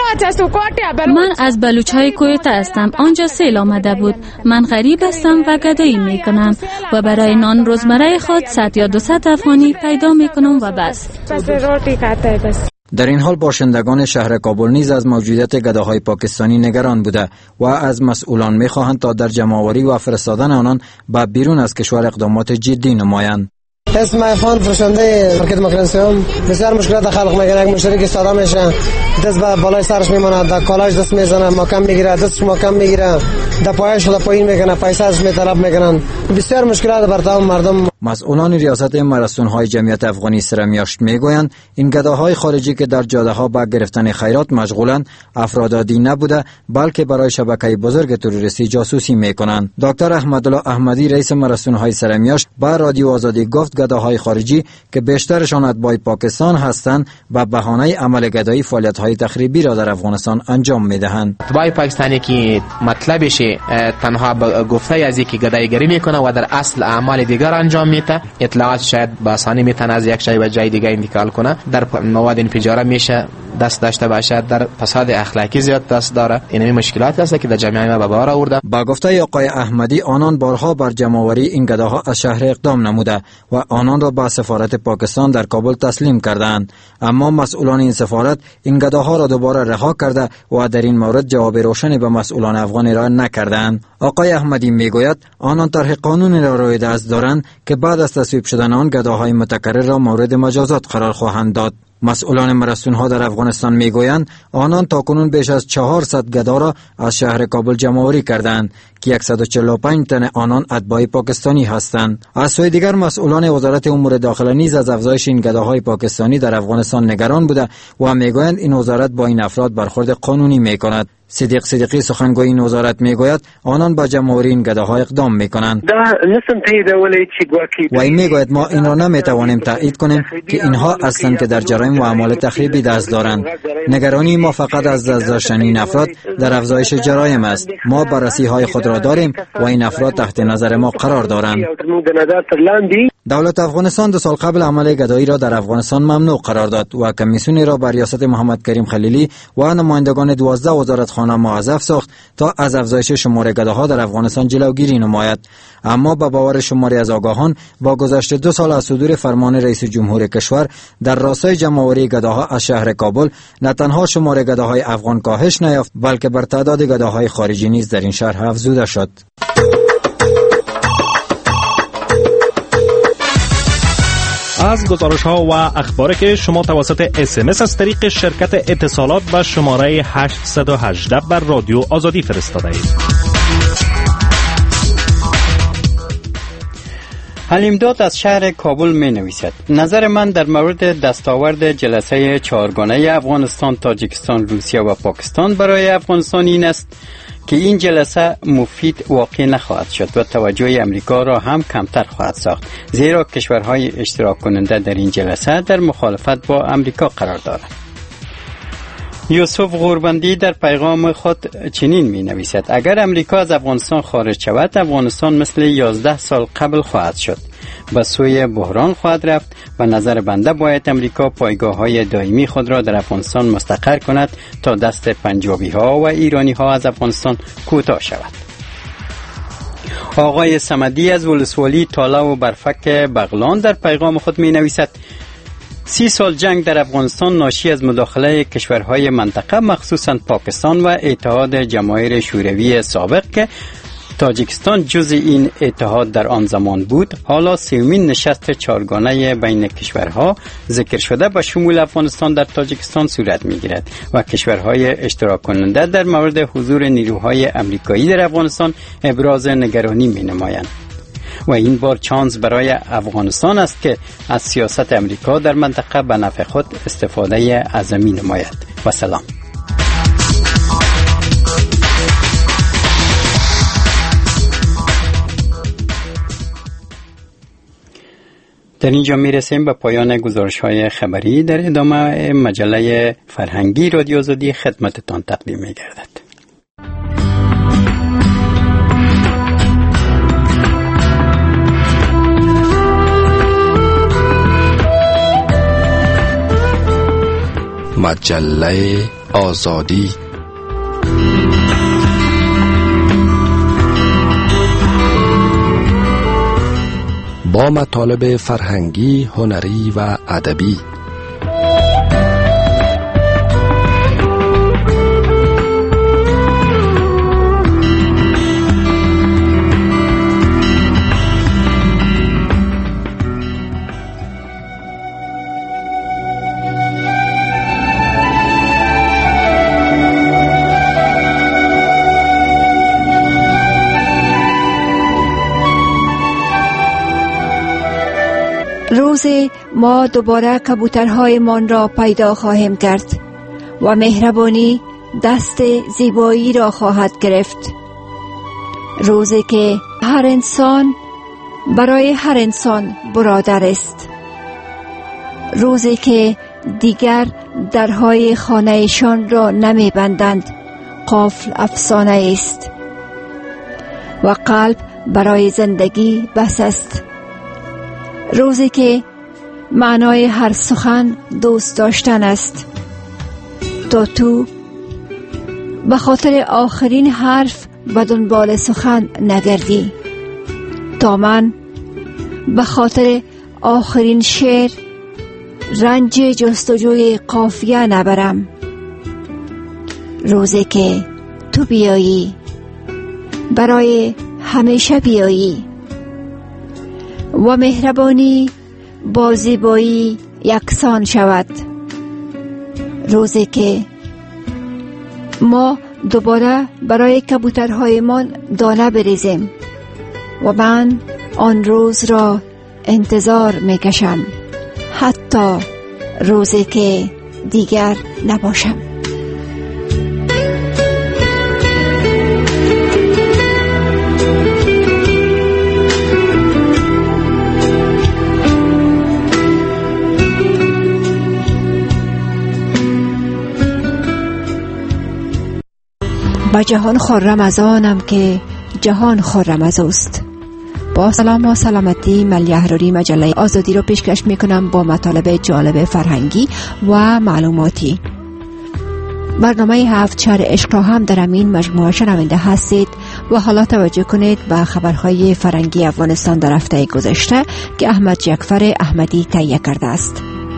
من از بلوچ‌های کویت هستم. آنجا سیل آمده بود. من غریب هستم و گدایی میکنم و برای نان روزمره خود 100 یا 200 افغانی پیدا میکنم و بس. در این حال باشندگان شهر کابل نیز از موجودیت گداهای پاکستانی نگران بوده و از مسئولان میخواهند تا در جمع‌آوری و فرستادن آنان به بیرون از کشور اقدامات جدی نمایند. اسم عرفان فروشنده مارکت مکرانسیوم. بسیار مشکلات خلق میگیره. یک مشتری که ساده میشه دست به بالای سرش میمونه، در کالاش دست میزنه، محکم میگیره، دستش محکم میگیره، در پایش خود پایین میکنه، پیسه ازش میطلب میکنن. بسیار مشکلات بر تمام مردم. مسئولان ریاست مرستون‌های جمعیت افغانی سرمیاشت میگویند این گداهای خارجی که در جاده‌ها با گرفتن خیرات مشغولند افراد عادی نبوده، بلکه برای شبکه بزرگ تروریستی جاسوسی میکنند. دکتر احمدالله احمدی رئیس مرستون‌های سرمیاشت با رادیو آزادی گفت گداهای خارجی که بیشترشان اتباع پاکستان هستند به بهانه عمل گدایی فعالیت‌های تخریبی را در افغانستان انجام میدهند. اتباع پاکستانی که مطلبش تنها گفته از اینکه گداییگری میکنه و در اصل اعمال دیگر انجام میده، اطلاعات شاید به آسانی میتونه از یک جای به جای دیگه انتقال کنه. در مواد انفجار میشه دست داشته باشه، در فساد اخلاقی زیاد دست داره. این مشکلات است که در جامعه ما به بار آورده. با گفته آقای احمدی آنان بارها بر جمع‌آوری این گداها از شهر اقدام نموده و آنان را به سفارت پاکستان در کابل تسلیم کردند، اما مسئولان این سفارت این گداها را دوباره رها کرده و در این مورد جواب روشنی به مسئولان افغان ارائه نکردند. آقای احمدی میگوید آنان طرح قانونی را روی دست دارند که بعد از تصویب شدن آن گداهای متکرر را مورد مجازات قرار خواهند داد. مسئولان مرستون‌ها در افغانستان میگویند آنان تاکنون بیش از 400 گدا را از شهر کابل جمع‌آوری کردند که 145 تن آنان اتباع پاکستانی هستند. از سوی دیگر مسئولان وزارت امور داخله نیز از افزایش این گداهای پاکستانی در افغانستان نگران بوده و میگویند این وزارت با این افراد برخورد قانونی میکند. صدیق صدیقی سخنگوی این وزارت میگوید آنان با جمع‌آوری این گداها اقدام میکنند و این میگوید ما این را نمیتوانیم تایید کنیم که اینها هستند که در جرایم و اعمال تخریبی دست دارند. نگرانی ما فقط از دست داشتن این افراد در افزایش جرایم است. ما بررسی های خود را داریم و این افراد تحت نظر ما قرار دارند. دولت افغانستان 2 سال قبل عمل گدایی را در افغانستان ممنوع قرار داد و کمیسیونی را بر ریاست محمد کریم خلیلی و نمایندگان 12 وزارتخانه موظف ساخت تا از افزایش شمار گداها در افغانستان جلوگیری نماید. اما به باور شماری از آگاهان با گذشت 2 سال از صدور فرمان رئیس جمهور کشور در راستای جمع‌آوری گداها از شهر کابل، نه تنها شمار گداهای افغان کاهش نیافت بلکه بر تعداد گداهای خارجی نیز در این شهر افزوده شد. از گزارش‌ها و اخباری که شما توسط SMS از طریق شرکت اتصالات به شماره 818 بر رادیو آزادی فرستاده اید. حلیمداد از شهر کابل می نویسد: نظر من در مورد دستاورد جلسه چهارگانه افغانستان، تاجیکستان، روسیه و پاکستان برای افغانستان این است که این جلسه مفید واقع نخواهد شد و توجه امریکا را هم کمتر خواهد ساخت، زیرا کشورهای اشتراک کننده در این جلسه در مخالفت با امریکا قرار دارند. یوسف غوربندی در پیغام خود چنین می نویسد: اگر امریکا از افغانستان خارج شود، افغانستان مثل 11 سال قبل خواهد شد، به سوی بحران خواهد رفت و نظر بنده باید امریکا پایگاه های دائمی خود را در افغانستان مستقر کند تا دست پنجابی ها و ایرانی ها از افغانستان کوتاه شود. آقای صمدی از ولسوالی تاله و برفک بغلان در پیغام خود می نویسد: 30 سال جنگ در افغانستان ناشی از مداخله کشورهای منطقه، مخصوصا پاکستان و اتحاد جماهیر شوروی سابق که تاجیکستان جزء این اتحاد در آن زمان بود، حالا سومین نشست چهارگانه بین کشورها ذکر شده به شمول افغانستان در تاجیکستان صورت می‌گیرد و کشورهای اشتراک کننده در مورد حضور نیروهای امریکایی در افغانستان ابراز نگرانی می‌نمایند. و این بار چانس برای افغانستان است که از سیاست امریکا در منطقه به نفع خود استفاده اعظمی نماید. و سلام. در اینجا میرسیم به پایان گزارش‌های خبری. در ادامه مجله فرهنگی رادیو آزادی خدمتتان تقدیم می‌گردد. مجله آزادی. با مطالب فرهنگی، هنری و ادبی. روزی ما دوباره کبوترهایمان را پیدا خواهیم کرد و مهربانی دست زیبایی را خواهد گرفت. روزی که هر انسان برای هر انسان برادر است. روزی که دیگر درهای خانهشان را نمی بندند، قفل افسانه است و قلب برای زندگی بس است. روزی که معنای هر سخن دوست داشتن است، تا تو به خاطر آخرین حرف به دنبال سخن نگردی، تا من به خاطر آخرین شعر رنج جستجوی قافیه نبرم. روزی که تو بیایی، برای همیشه بیایی و مهربانی با زیبایی یکسان شود. روزی که ما دوباره برای کبوترهایمان دانه بریزیم و من آن روز را انتظار میکشم، حتی روزی که دیگر نباشم. با جهان خرم از آنم که جهان خرم از اوست. با سلام و سلامتی، ملیه احراری مجله آزادی رو پیشکش میکنم با مطالب جالب فرهنگی و معلوماتی. برنامه 7 شهر عشق را هم در این مجموعه شنونده هستید و حالا توجه کنید به خبرهای فرهنگی افغانستان در هفته گذشته که احمد جعفر احمدی تهیه کرده است.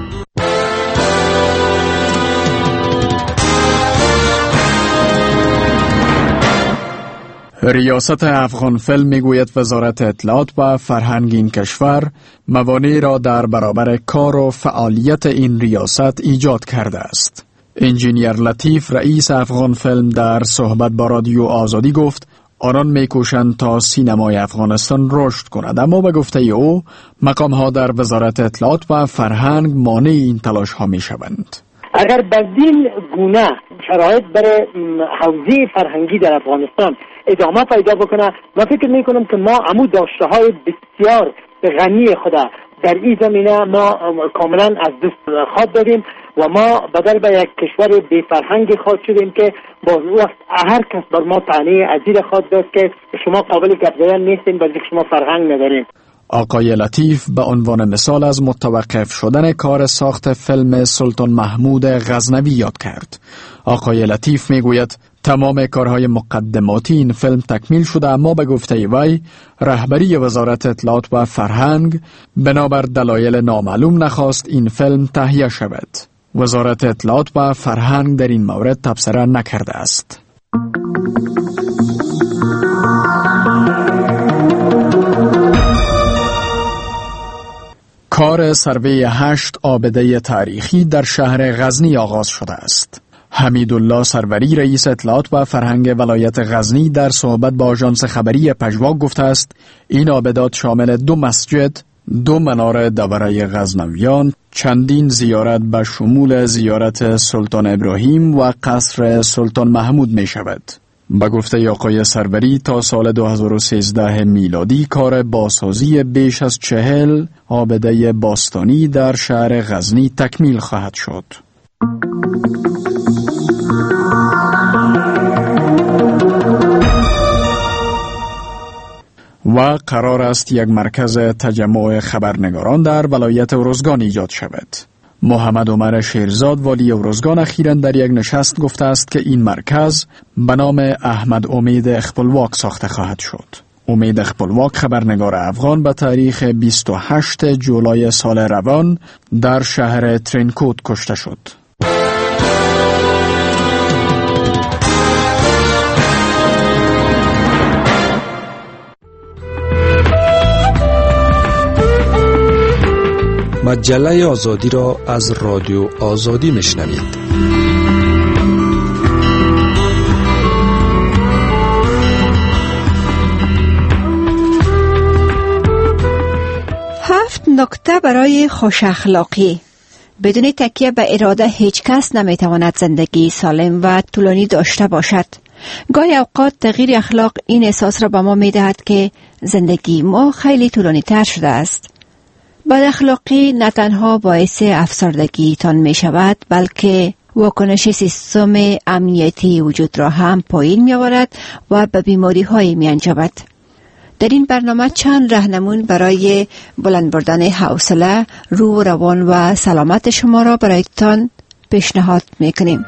ریاست افغان فیلم میگوید وزارت اطلاعات و فرهنگ این کشور موانع را در برابر کار و فعالیت این ریاست ایجاد کرده است. انجینیر لطیف رئیس افغان فیلم در صحبت با رادیو آزادی گفت آنان میکوشند تا سینمای افغانستان رشد کند، اما به گفته او مقام ها در وزارت اطلاعات و فرهنگ مانع این تلاش ها می شوند. اگر بدین گونه شرایط برای حوزه فرهنگی در افغانستان ادامه پیدا بکنه، من فکر می کنم که ما عمود داشته های بسیار غنی خدا در این زمینه ما کاملا از دست خود دادیم و ما بدل به یک کشور بی فرهنگ خود شدیم که باز وقت هر کس بر ما طعنه عزیز خود داد که شما قابل گپ زدن نیستین بلکه شما فرهنگ ندارین. آقای لطیف به عنوان مثال از متوقف شدن کار ساخت فیلم سلطان محمود غزنوی یاد کرد. آقای لطیف میگوید تمام کارهای مقدماتی این فیلم تکمیل شده، اما به گفته وی رهبری وزارت اطلاعات و فرهنگ بنابر دلایل نامعلوم نخواست این فیلم تهیه شود. وزارت اطلاعات و فرهنگ در این مورد تبصره نکرده است. کار سروی 8 عابده تاریخی در شهر غزنی آغاز شده است. حمیدالله سروری رئیس اطلاعات و فرهنگ ولایت غزنی در صحبت با آژانس خبری پژواک گفته است این عابدات شامل 2 مسجد، 2 مناره دوره غزنویان، چندین زیارت به شمول زیارت سلطان ابراهیم و قصر سلطان محمود می شود. به گفته آقای سروری تا سال 2013 میلادی کار بازسازی بیش از 40 عابده باستانی در شهر غزنی تکمیل خواهد شد. و قرار است یک مرکز تجمع خبرنگاران در ولایت ارزگان ایجاد شود. محمد عمر شیرزاد والی ارزگان اخیراً در یک نشست گفته است که این مرکز به نام احمد امید اخپلواک ساخته خواهد شد. امید اخپلواک خبرنگار افغان به تاریخ 28 جولای سال روان در شهر ترینکوت کشته شد. مجله آزادی را از رادیو آزادی میشنوید. هفت نکته برای خوش اخلاقی. بدون تکیه به اراده هیچ کس نمیتواند زندگی سالم و طولانی داشته باشد. گاهی اوقات تغییر اخلاق این احساس را به ما میدهد که زندگی ما خیلی طولانی تر شده است. بد اخلاقی نه تنها باعث افسردگی تان می شود بلکه واکنش سیستم امنیتی وجود را هم پایین می آورد و به بیماری های می انجامد. در این برنامه چند راهنمون برای بلند بردن حوصله، روح، روان و سلامت شما را برایتان پیشنهاد می کنیم.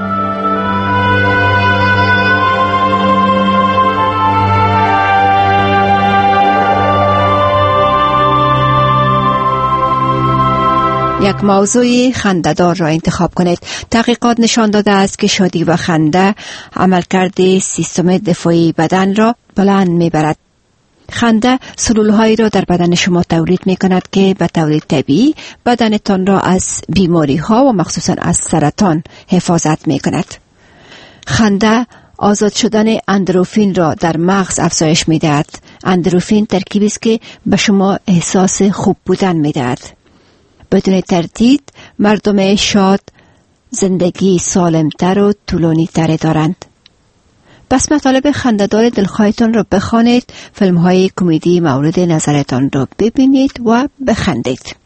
یک موضوع خنده‌دار را انتخاب کنید. تحقیقات نشان داده است که شادی و خنده عملکرد سیستم دفاعی بدن را بلند می‌برد. خنده سلول‌هایی را در بدن شما تولید می‌کند که به طور طبیعی بدنتان را از بیماری‌ها و مخصوصاً از سرطان حفاظت می‌کند. خنده آزاد شدن اندروفین را در مغز افزایش می‌دهد. اندروفین ترکیبی است که به شما احساس خوب بودن می‌دهد. بدون تردید مردم شاد زندگی سالمتر و طولانی‌تر دارند. پس مطالب خنده‌دار دلخواهتان را بخوانید، فیلم‌های کمدی مورد نظرتان را ببینید و بخندید.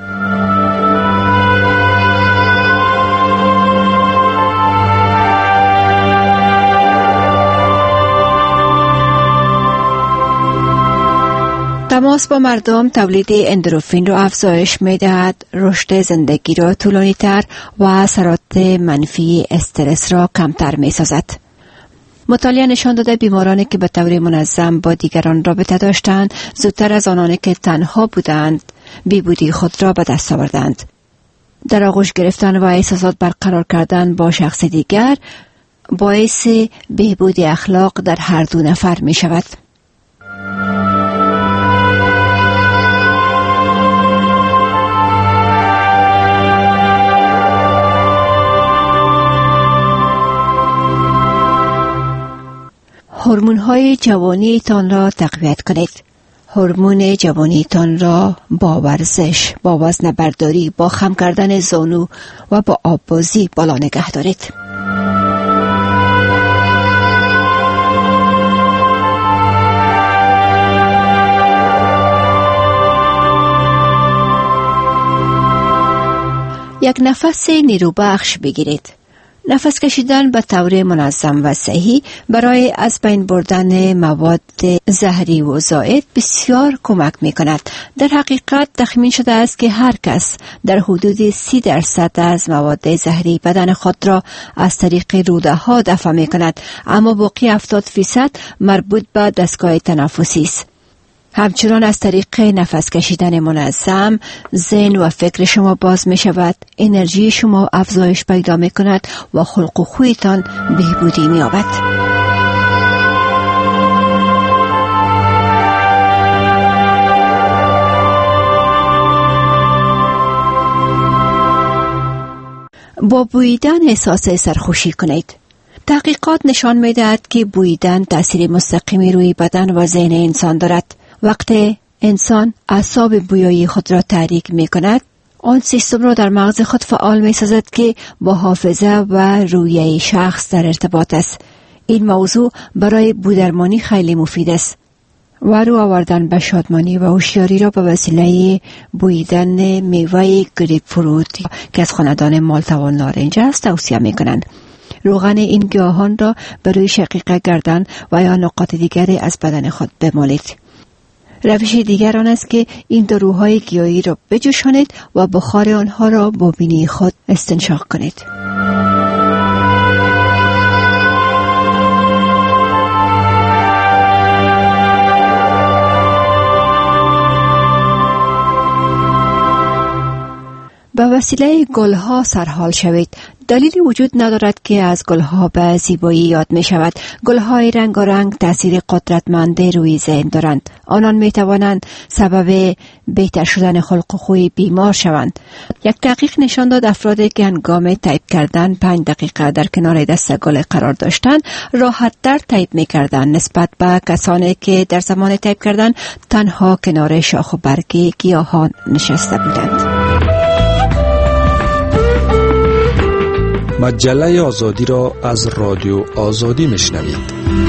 تماس با مردم تولید اندروفین را افزایش می‌دهد، رشد زندگی را طولانی‌تر و اثرات منفی استرس را کمتر می‌سازد. مطالعه نشان داده بیمارانی که به طور منظم با دیگران رابطه داشتند، زودتر از آنانی که تنها بودند، بی‌بودی خود را به دست آوردند. در آغوش گرفتن و احساسات برقرار کردن با شخص دیگر باعث بهبود اخلاق در هر دو نفر می‌شود. هورمون‌های جوانیتان را تقویت کنید. هورمون جوانیتان را با ورزش، با وزن برداری، با خم کردن زانو و با آببازی بالا نگه دارید. یک نفس نیروبخش بگیرید. نفس کشیدن به طور منظم و صحیح برای از بین بردن مواد زهری و زائد بسیار کمک می کند. در حقیقت تخمین شده است که هر کس در حدود 30% از مواد زهری بدن خود را از طریق روده ها دفع می کند، اما باقی 70% مربوط به دستگاه تنفسی است. همچنان از طریق نفس کشیدن منظم ذهن و فکر شما باز می شود، انرژی شما افزایش پیدا می کند و خلق و خویتان بهبودی می یابد. با بوییدن احساس سرخوشی کنید. تحقیقات نشان می دهد که بوییدن تأثیر مستقیمی روی بدن و ذهن انسان دارد. وقتی انسان اعصاب بویایی خود را تحریک می کند، آن سیستم را در مغز خود فعال می سازد که با حافظه و رویه شخص در ارتباط است. این موضوع برای بودرمانی خیلی مفید است و رو آوردن به شادمانی و هوشیاری را به وسیله بوییدن میوه گریپ فروت که از خاندان مالتا و نارنج است توصیه می کنند. روغن این گیاهان را به روی شقیقه گردن و یا نقاط دیگری از بدن خود بمالید. روش دیگر آن است که این داروهای گیاهی را بجوشانید و بخار آنها را با بینی خود استنشاق کنید. به وسیله گلها سرحال شوید. دلیلی وجود ندارد که از گلها به زیبایی یاد می شود. گلهای رنگارنگ تأثیر قدرتمند روی ذهن دارند. آنان می توانند سبب بهتر شدن خلق و خوی بیمار شوند. یک تحقیق نشان داد افرادی که هنگام تایپ کردن 5 دقیقه در کنار دست گل قرار داشتند راحت تر تایپ می کردند نسبت به کسانی که در زمان تایپ کردن تنها کنار شاخ و برگ گیاهان نشسته بودند. مجله آزادی را از رادیو آزادی میشنوید.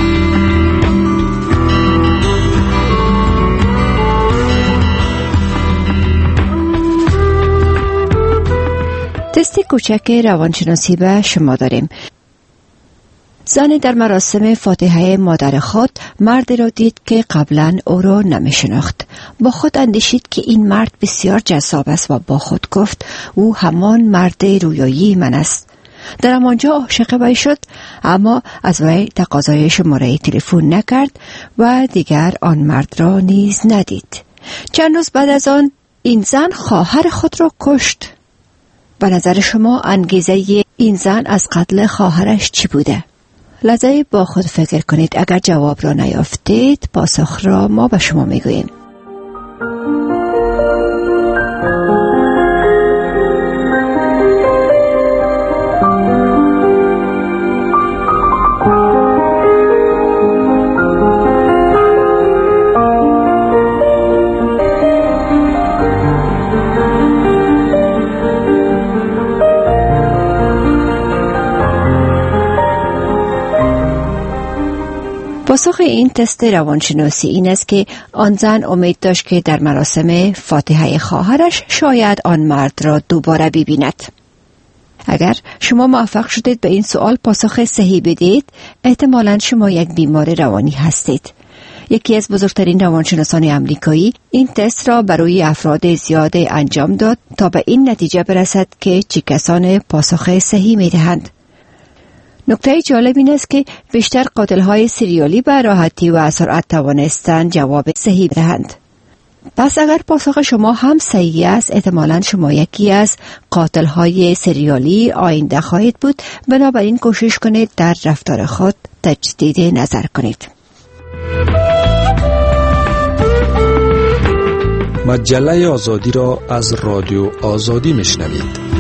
تست کوچک روانشناسی به شما داریم. زن در مراسم فاتحه مادر خود مردی را دید که قبلا او را نمی‌شناخت. با خود اندیشید که این مرد بسیار جذاب است و با خود گفت او همان مرد رویایی من است. در همانجا عاشق وی شد، اما از وی تقاضای شماره تلفن نکرد و دیگر آن مرد را نیز ندید. چند روز بعد از آن این زن خواهر خود را کشت. به نظر شما انگیزه این زن از قتل خواهرش چی بوده؟ لحظه با خود فکر کنید. اگر جواب را نیافتید پاسخ را ما به شما میگوییم. پاسخ این تست روانشناسی این است که آن زن امید داشت که در مراسم فاتحه خواهرش شاید آن مرد را دوباره ببیند. اگر شما موفق شدید به این سوال پاسخ صحیح بدید، احتمالاً شما یک بیمار روانی هستید. یکی از بزرگترین روانشناسان آمریکایی این تست را برای افراد زیاد انجام داد تا به این نتیجه برسد که چه کسان پاسخ صحیح می‌دهند. نکته جالب این است که بیشتر قاتل‌های سریالی به راحتی و سرعت توانستند جواب صحیح دهند. پس اگر پاسخ شما هم صحیح است، احتمالاً شما یکی از قاتل‌های سریالی آینده خواهید بود. بنابراین کوشش کنید در رفتار خود تجدید نظر کنید. مجله آزادی را از رادیو آزادی میشنوید.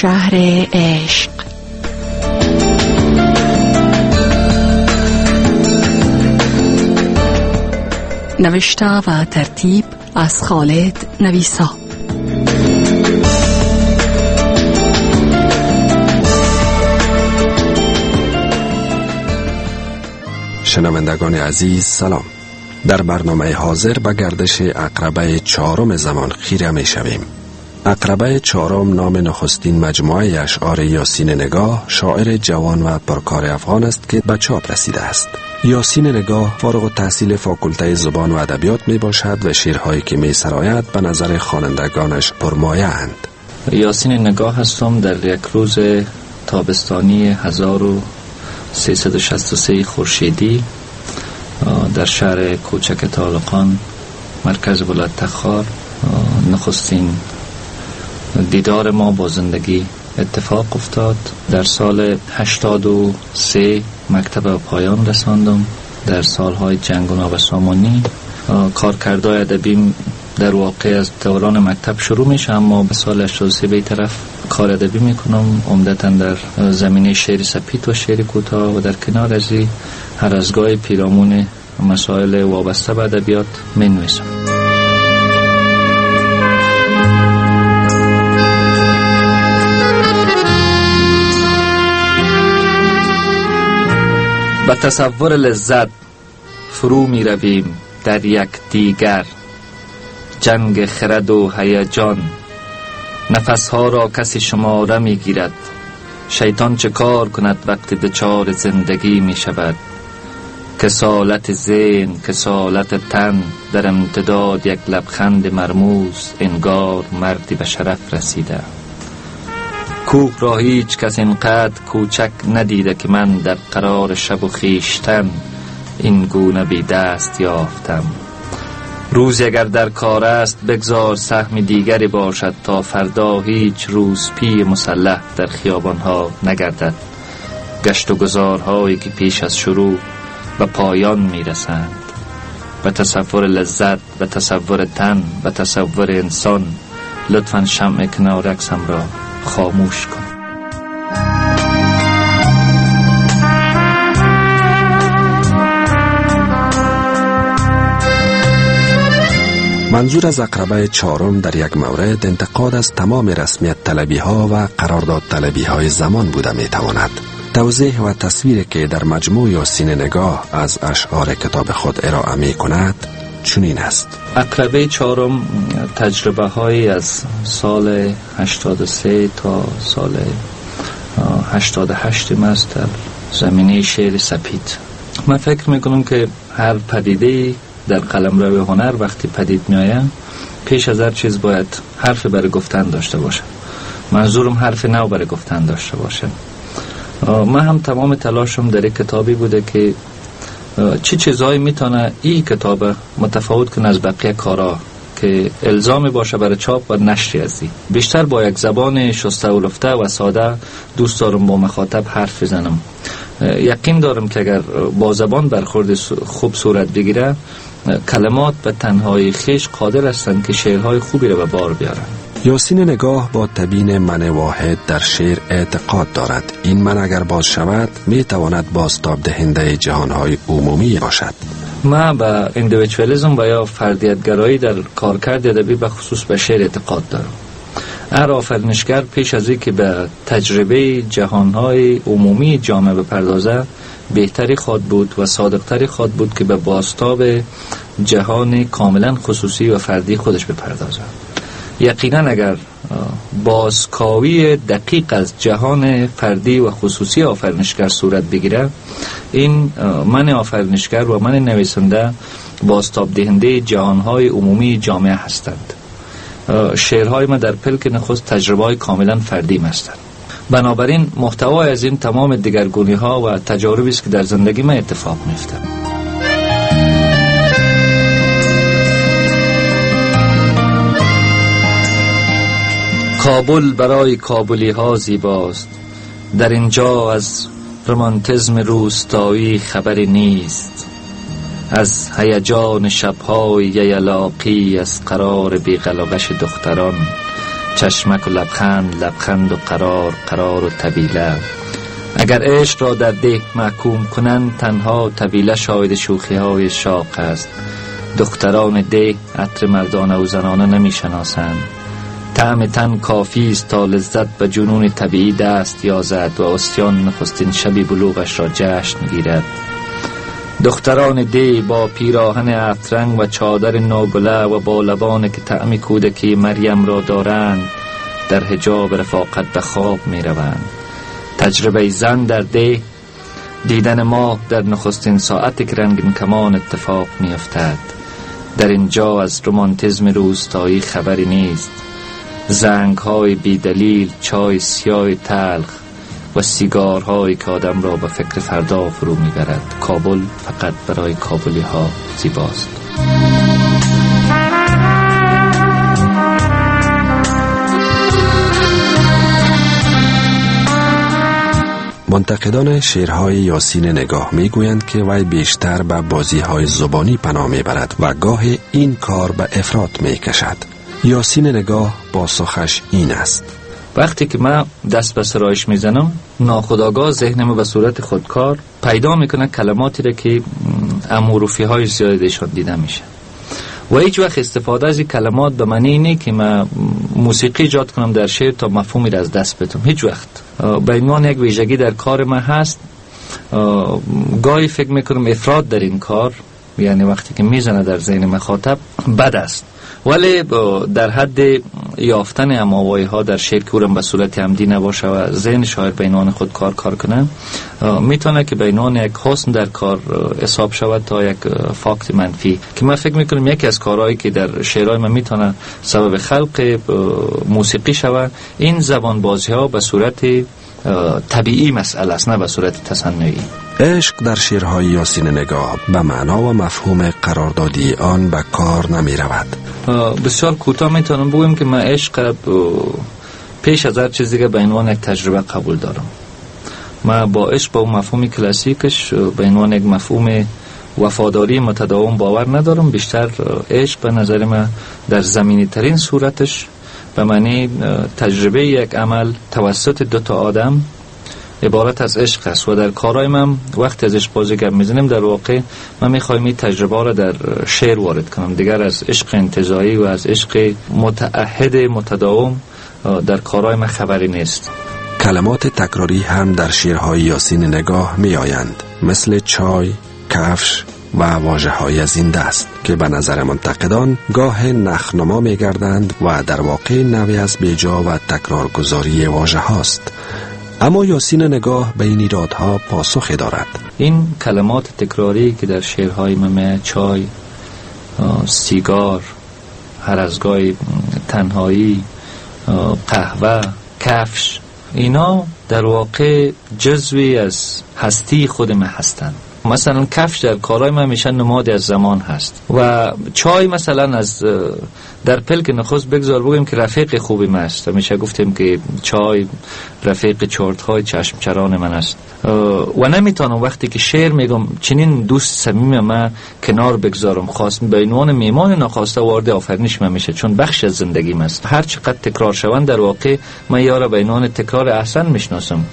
شهر عشق. نوشته و ترتیب از خالد نویسا. شنوندگان عزیز سلام. در برنامه حاضر به گردش عقربه 4 زمان خیره می شویم. عقربه 4 نام نخستین مجموعه اشعار یاسین نگاه، شاعر جوان و پرکار افغان است که به چاپ رسیده است. یاسین نگاه فارغ التحصیل فاکولته زبان و ادبیات می باشد و شعرهایی که می سراید به نظر خوانندگانش پرمایه اند. یاسین نگاه هستم. در یک روز تابستانی 1363 خورشیدی در شهر کوچک طالقان مرکز ولایت تخار نخستین دیدار ما با زندگی اتفاق افتاد. در سال 83 مکتب پایان رساندم. در سالهای جنگ و نابسامانی کارکردهای ادبی در واقع از دوران مکتب شروع میشه، اما به سال 83 به طرف کار ادبی میکنم، عمدتاً در زمینه شعر سپید و شعر کوتاه و در کنار از هر از گاهی پیرامون مسائل وابسته به ادبیات مینویسم. به تصور لذت فرو می رویم در یک دیگر، جنگ خرد و هیجان نفسها را کسی شماره می گیرد. شیطان چه کار کند وقتی دچار زندگی می شود؟ کسالت ذهن، کسالت تن، در امتداد یک لبخند مرموز، انگار مردی به شرف رسیده. کوه را هیچ کس اینقدر کوچک ندیده که من در قرار شب و خیشتن این گونه بی دست یافتم. روز اگر در کار است بگذار سهم دیگری باشد تا فردا هیچ روز پی مسلح در خیابانها نگردد. گشت و گذارهایی که پیش از شروع به پایان میرسند. به تصور لذت، به تصور تن، به تصور انسان، لطفاً شمع کنار عکسم را خاموش کن. منظور از عقربه 4 در یک مورد انتقاد از تمام رسمیت طلبی ها و قرارداد طلبی های زمان بوده می تواند. توضیح و تصویری که در مجموع یاسین نگاه از اشعار کتاب خود ارائه می کند چنین است. عقربه 4 تجربه های از سال 83 تا سال 88 است در زمینه شعر سپید. من فکر میکنم که هر پدیده در قلمرو هنر وقتی پدید میآید پیش از هر چیز باید حرف برای گفتن داشته باشه. منظورم حرف نو برای گفتن داشته باشه. من هم تمام تلاشم در یک کتابی بوده که چه چیزایی میتونه این کتاب متفاوت کنه از بقیه کارا که الزامی باشه برای چاپ و نشر ازی. بیشتر با یک زبان شسته و لفته و ساده دوست دارم با مخاطب حرف بزنم. یقین دارم که اگر با زبان برخورد خوب صورت بگیره کلمات به تنهایی خیش قادر هستند که شعرهای خوبی را به بار بیارن. یاسین نگاه با تبیین من واحد در شعر اعتقاد دارد. این من اگر باز شود می تواند بازتاب دهنده جهانهای عمومی باشد. من به اندیویدوالیسم و یا فردیتگرایی در کارکرد ادبی به خصوص به شعر اعتقاد دارم. هر آفرینشگر پیش از اینکه به تجربه جهانهای عمومی جامعه بپردازه بهتری خواد بود و صادقتری خواد بود که به بازتاب جهان کاملا خصوصی و فردی خودش بپردازه. یقینا اگر بازکاوی دقیق از جهان فردی و خصوصی آفرینشگر صورت بگیره، این من آفرینشگر و من نویسنده بازتاب دهنده جهانهای عمومی جامعه هستند. شعرهای من در پلک نخست تجربه های کاملا فردی هستند. بنابراین محتوای از این تمام دگرگونی ها و تجاربی است که در زندگی من اتفاق میفته. کابل برای کابلی ها زیباست، در اینجا از رمانتیزم روستایی خبری نیست، از هیجان شبهای ییلاقی، از قرار بی‌قلقش دختران، چشمک و لبخند، لبخند و قرار، قرار و طویله. اگر عشق را در ده محکوم کنند، تنها طویله شاهد شوخی های شاق است. دختران ده عطر مردانه و زنانه نمی شناسند. طعم تن کافی است تا لذت و جنون طبیعی دست یازد و استیان نخستین شبی بلوغش را جشن گیرد. دختران دی با پیراهن افرنگ و چادر نوبله و با لبان که طعم کودکی مریم را دارند، در حجاب رفاقت به خواب می روند. تجربه زن در دی، دیدن ماه در نخستین ساعتی که رنگین کمان اتفاق می افتد. در اینجا از رومانتیزم روستایی خبری نیست. زنگ های بی دلیل، چای سیاه تلخ و سیگارهایی که آدم را به فکر فردا فرو میبرد. کابل فقط برای کابلی ها زیباست. منتقدان شعرهای یاسین نگاه میگویند که وی بیشتر به بازیهای زبانی پناه میبرد و گاه این کار به افراط میکشد. یاسین نگاه پاسخش این است: وقتی که من دست به سرایش میزنم، ناخودآگاه ذهنم به صورت خودکار پیدا میکنه کلماتی را که اموروفی های زیادشان دیده میشه و هیچ وقت استفاده از این کلمات به معنی اینه که من موسیقی ایجاد کنم در شعر تا مفهومی را از دست بدم. هیچ وقت. به عنوان یک ویژگی در کار من هست. گاهی فکر میکنم افراط در این کار، یعنی وقتی که میزنه در ذهن مخاطب، بد است، ولی در حد یافتن اماوایی ها در شعر که اونم به صورت عمدی نباشه و ذهن شاعر به عنوان خود کار کنه، میتونه که به عنوان یک حسن در کار حساب شود تا یک فاکت منفی، که من فکر میکنم یکی از کارهایی که در شعرهای من میتونه سبب خلق موسیقی شود، این زبان بازی ها به صورت طبیعی مسئله است، نه به صورت تصنعی. عشق در شعرهای یاسین نگاه به معنا و مفهوم قراردادی آن به کار نمی رود. بسیار کوتاه میتونم بگویم که من عشق پیش از هر چیز دیگه به عنوان یک تجربه قبول دارم. من با عشق با اون مفهوم کلاسیکش به عنوان یک مفهوم وفاداری متداوم باور ندارم. بیشتر عشق به نظر من در زمینی ترین صورتش به معنی تجربه یک عمل توسط دو تا آدم عبارت از عشق است و در کارهای من وقتی از عشق بازی گپ میزنیم، در واقع من میخوایم این تجربه را در شعر وارد کنم. دیگر از عشق انتزاعی و از عشق متعهد متداوم در کارهای من خبری نیست. کلمات تکراری هم در شعرهای یاسین نگاه می آیند، مثل چای، کفش و واژه‌های از این دست که به نظر منتقدان گاه نخنما می گردند و در واقع نوعی از بیجا و تکرارگذاری واژه هاست. اما یاسین نگاه به این ایرادها پاسخی دارد. این کلمات تکراری که در شعرهای من، چای، سیگار، هر از گاهی تنهایی، قهوه، کفش، اینا در واقع جزوی از هستی خود من هستند. مثلا کفش در کارهای من میشه نمادی از زمان هست و چای مثلا از در پلک نخست بگذار بگیم که رفیق خوبی من است. میشه گفتیم که چای رفیق چرت‌های چشم چران من است و نمیتونم وقتی که شعر میگم چنین دوست صمیم من کنار بگذارم، خواست به عنوان میمان ناخواسته وارد آفرینش من میشه، چون بخش از زندگیم است. هر چقدر تکرار شوند در واقع من یارا به عنوان تکرار احسن میشناسم.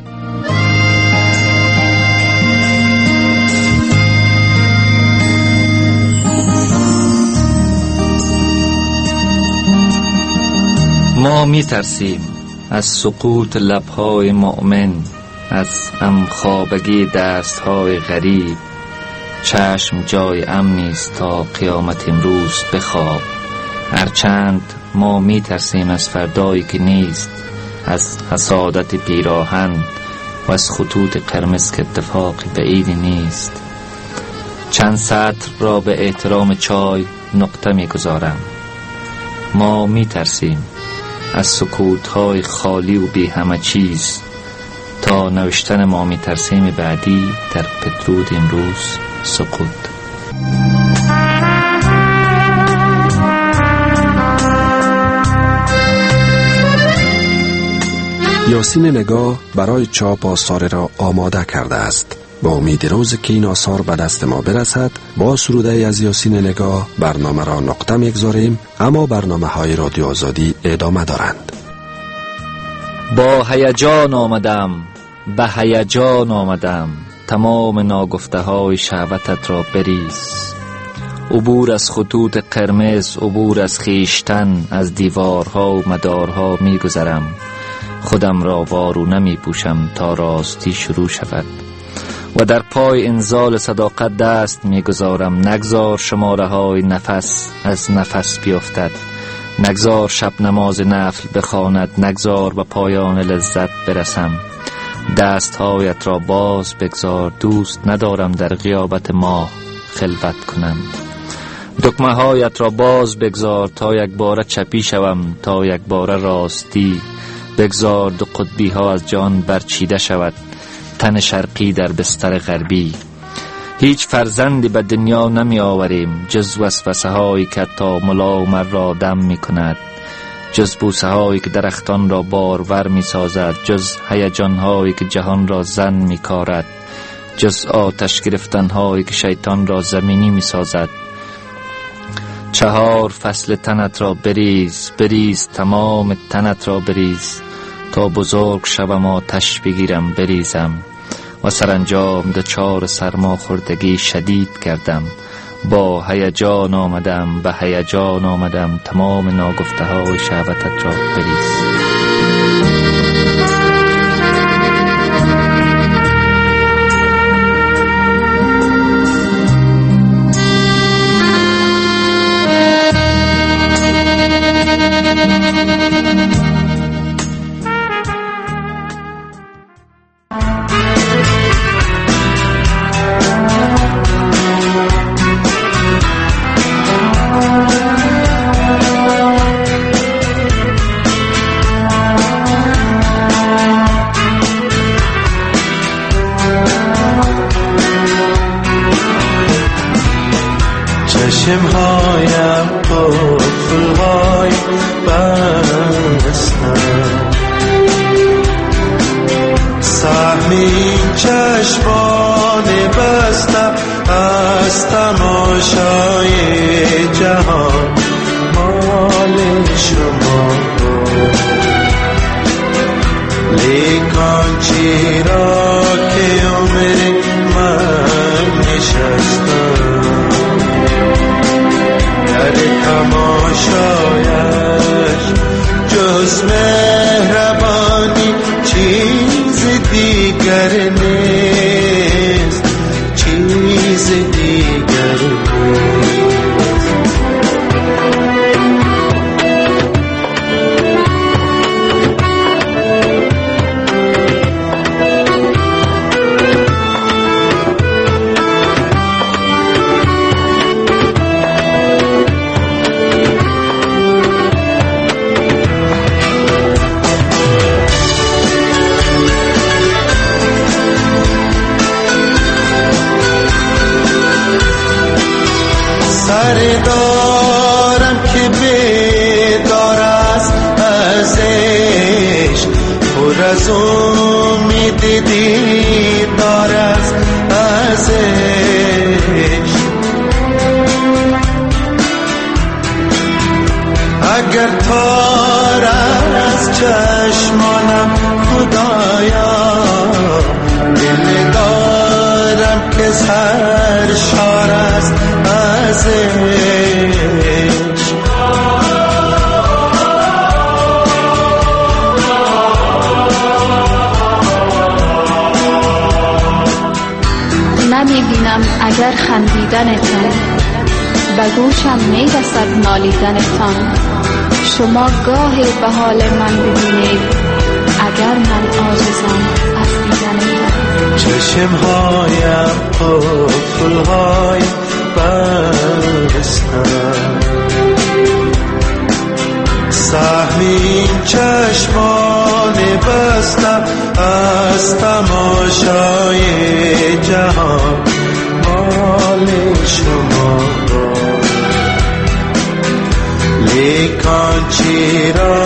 ما می ترسیم از سقوط لبهای مؤمن، از همخوابگی دستهای غریب. چشم جای امنی است تا قیامت امروز بخواب. هرچند ما می ترسیم از فردایی که نیست، از حسادت پیراهن و از خطوط قرمز که اتفاقی بعیدی نیست. چند سطر را به احترام چای نقطه می گذارم. ما می ترسیم از سکوت‌های خالی و بی همه چیز تا نوشتن ما می ترسیم بعدی در پترود امروز سقوط. یاسین نگاه برای چاپ آثار را آماده کرده است. با امید روزی که این آثار به دست ما برسد با سروده از یاسین نگاه برنامه را نقطه میگذاریم، اما برنامه های رادیو آزادی ادامه دارند. با هیجان آمدم، به هیجان آمدم، تمام ناگفته های شهوتت را بریز. عبور از خطوط قرمز، عبور از خیشتن، از دیوارها و مدارها می گذرم. خودم را وارو نمی پوشم تا راستی شروع شود و در پای انزال صداقت دست می گذارم. نگذار شماره های نفس از نفس بیفتد، نگذار شب نماز نفل بخواند، نگذار به پایان لذت برسم. دستهایت را باز بگذار، دوست ندارم در غیابت ماه خلوت کنم. دکمه هایت را باز بگذار تا یک بار چپی شوم، تا یک بار راستی. بگذار دو قطبی ها از جان برچیده شود، تن شرقی در بستر غربی. هیچ فرزندی به دنیا نمی آوریم جز وسوسه هایی که تا ملا مر را دم می کند، جز بوسه هایی که درختان را بارور می سازد، جز هیجان هایی که جهان را زن می کارد، جز آتش گرفتن هایی که شیطان را زمینی می سازد. 4 فصل تنت را بریز، بریز تمام تنت را بریز، تا بزرگ شوم آتش بگیرم بریزم و سرانجام دچار سرما خوردگی شدید کردم. با هیجان آمدم، به هیجان آمدم، تمام ناگفته های شهوتت را بریز. چشمهایم قفل‌های بستم، سهمی چشمان بستم از تماشای جهان مال شما. لیکن چرا که عمر من نشستم در تماشایش، جز مهربانی چیز دیگر نیست، چیز دیگر نیست. دارم که بیدار است از عشق، پر از امید دیدار است از عشق. اگر تار از چشمانم خدایا، دل دارم که سرشار است از نمی‌بینم اگر خندیدنتان، به گوشم می‌رسد نالیدنتان. شما گاهی به حال من ببینید اگر من عاجزم از دیدنتان. چشمهایم قفل‌های بستم، سهمی چشمان بستم از تماشای جهان مال شما. لیکن چرا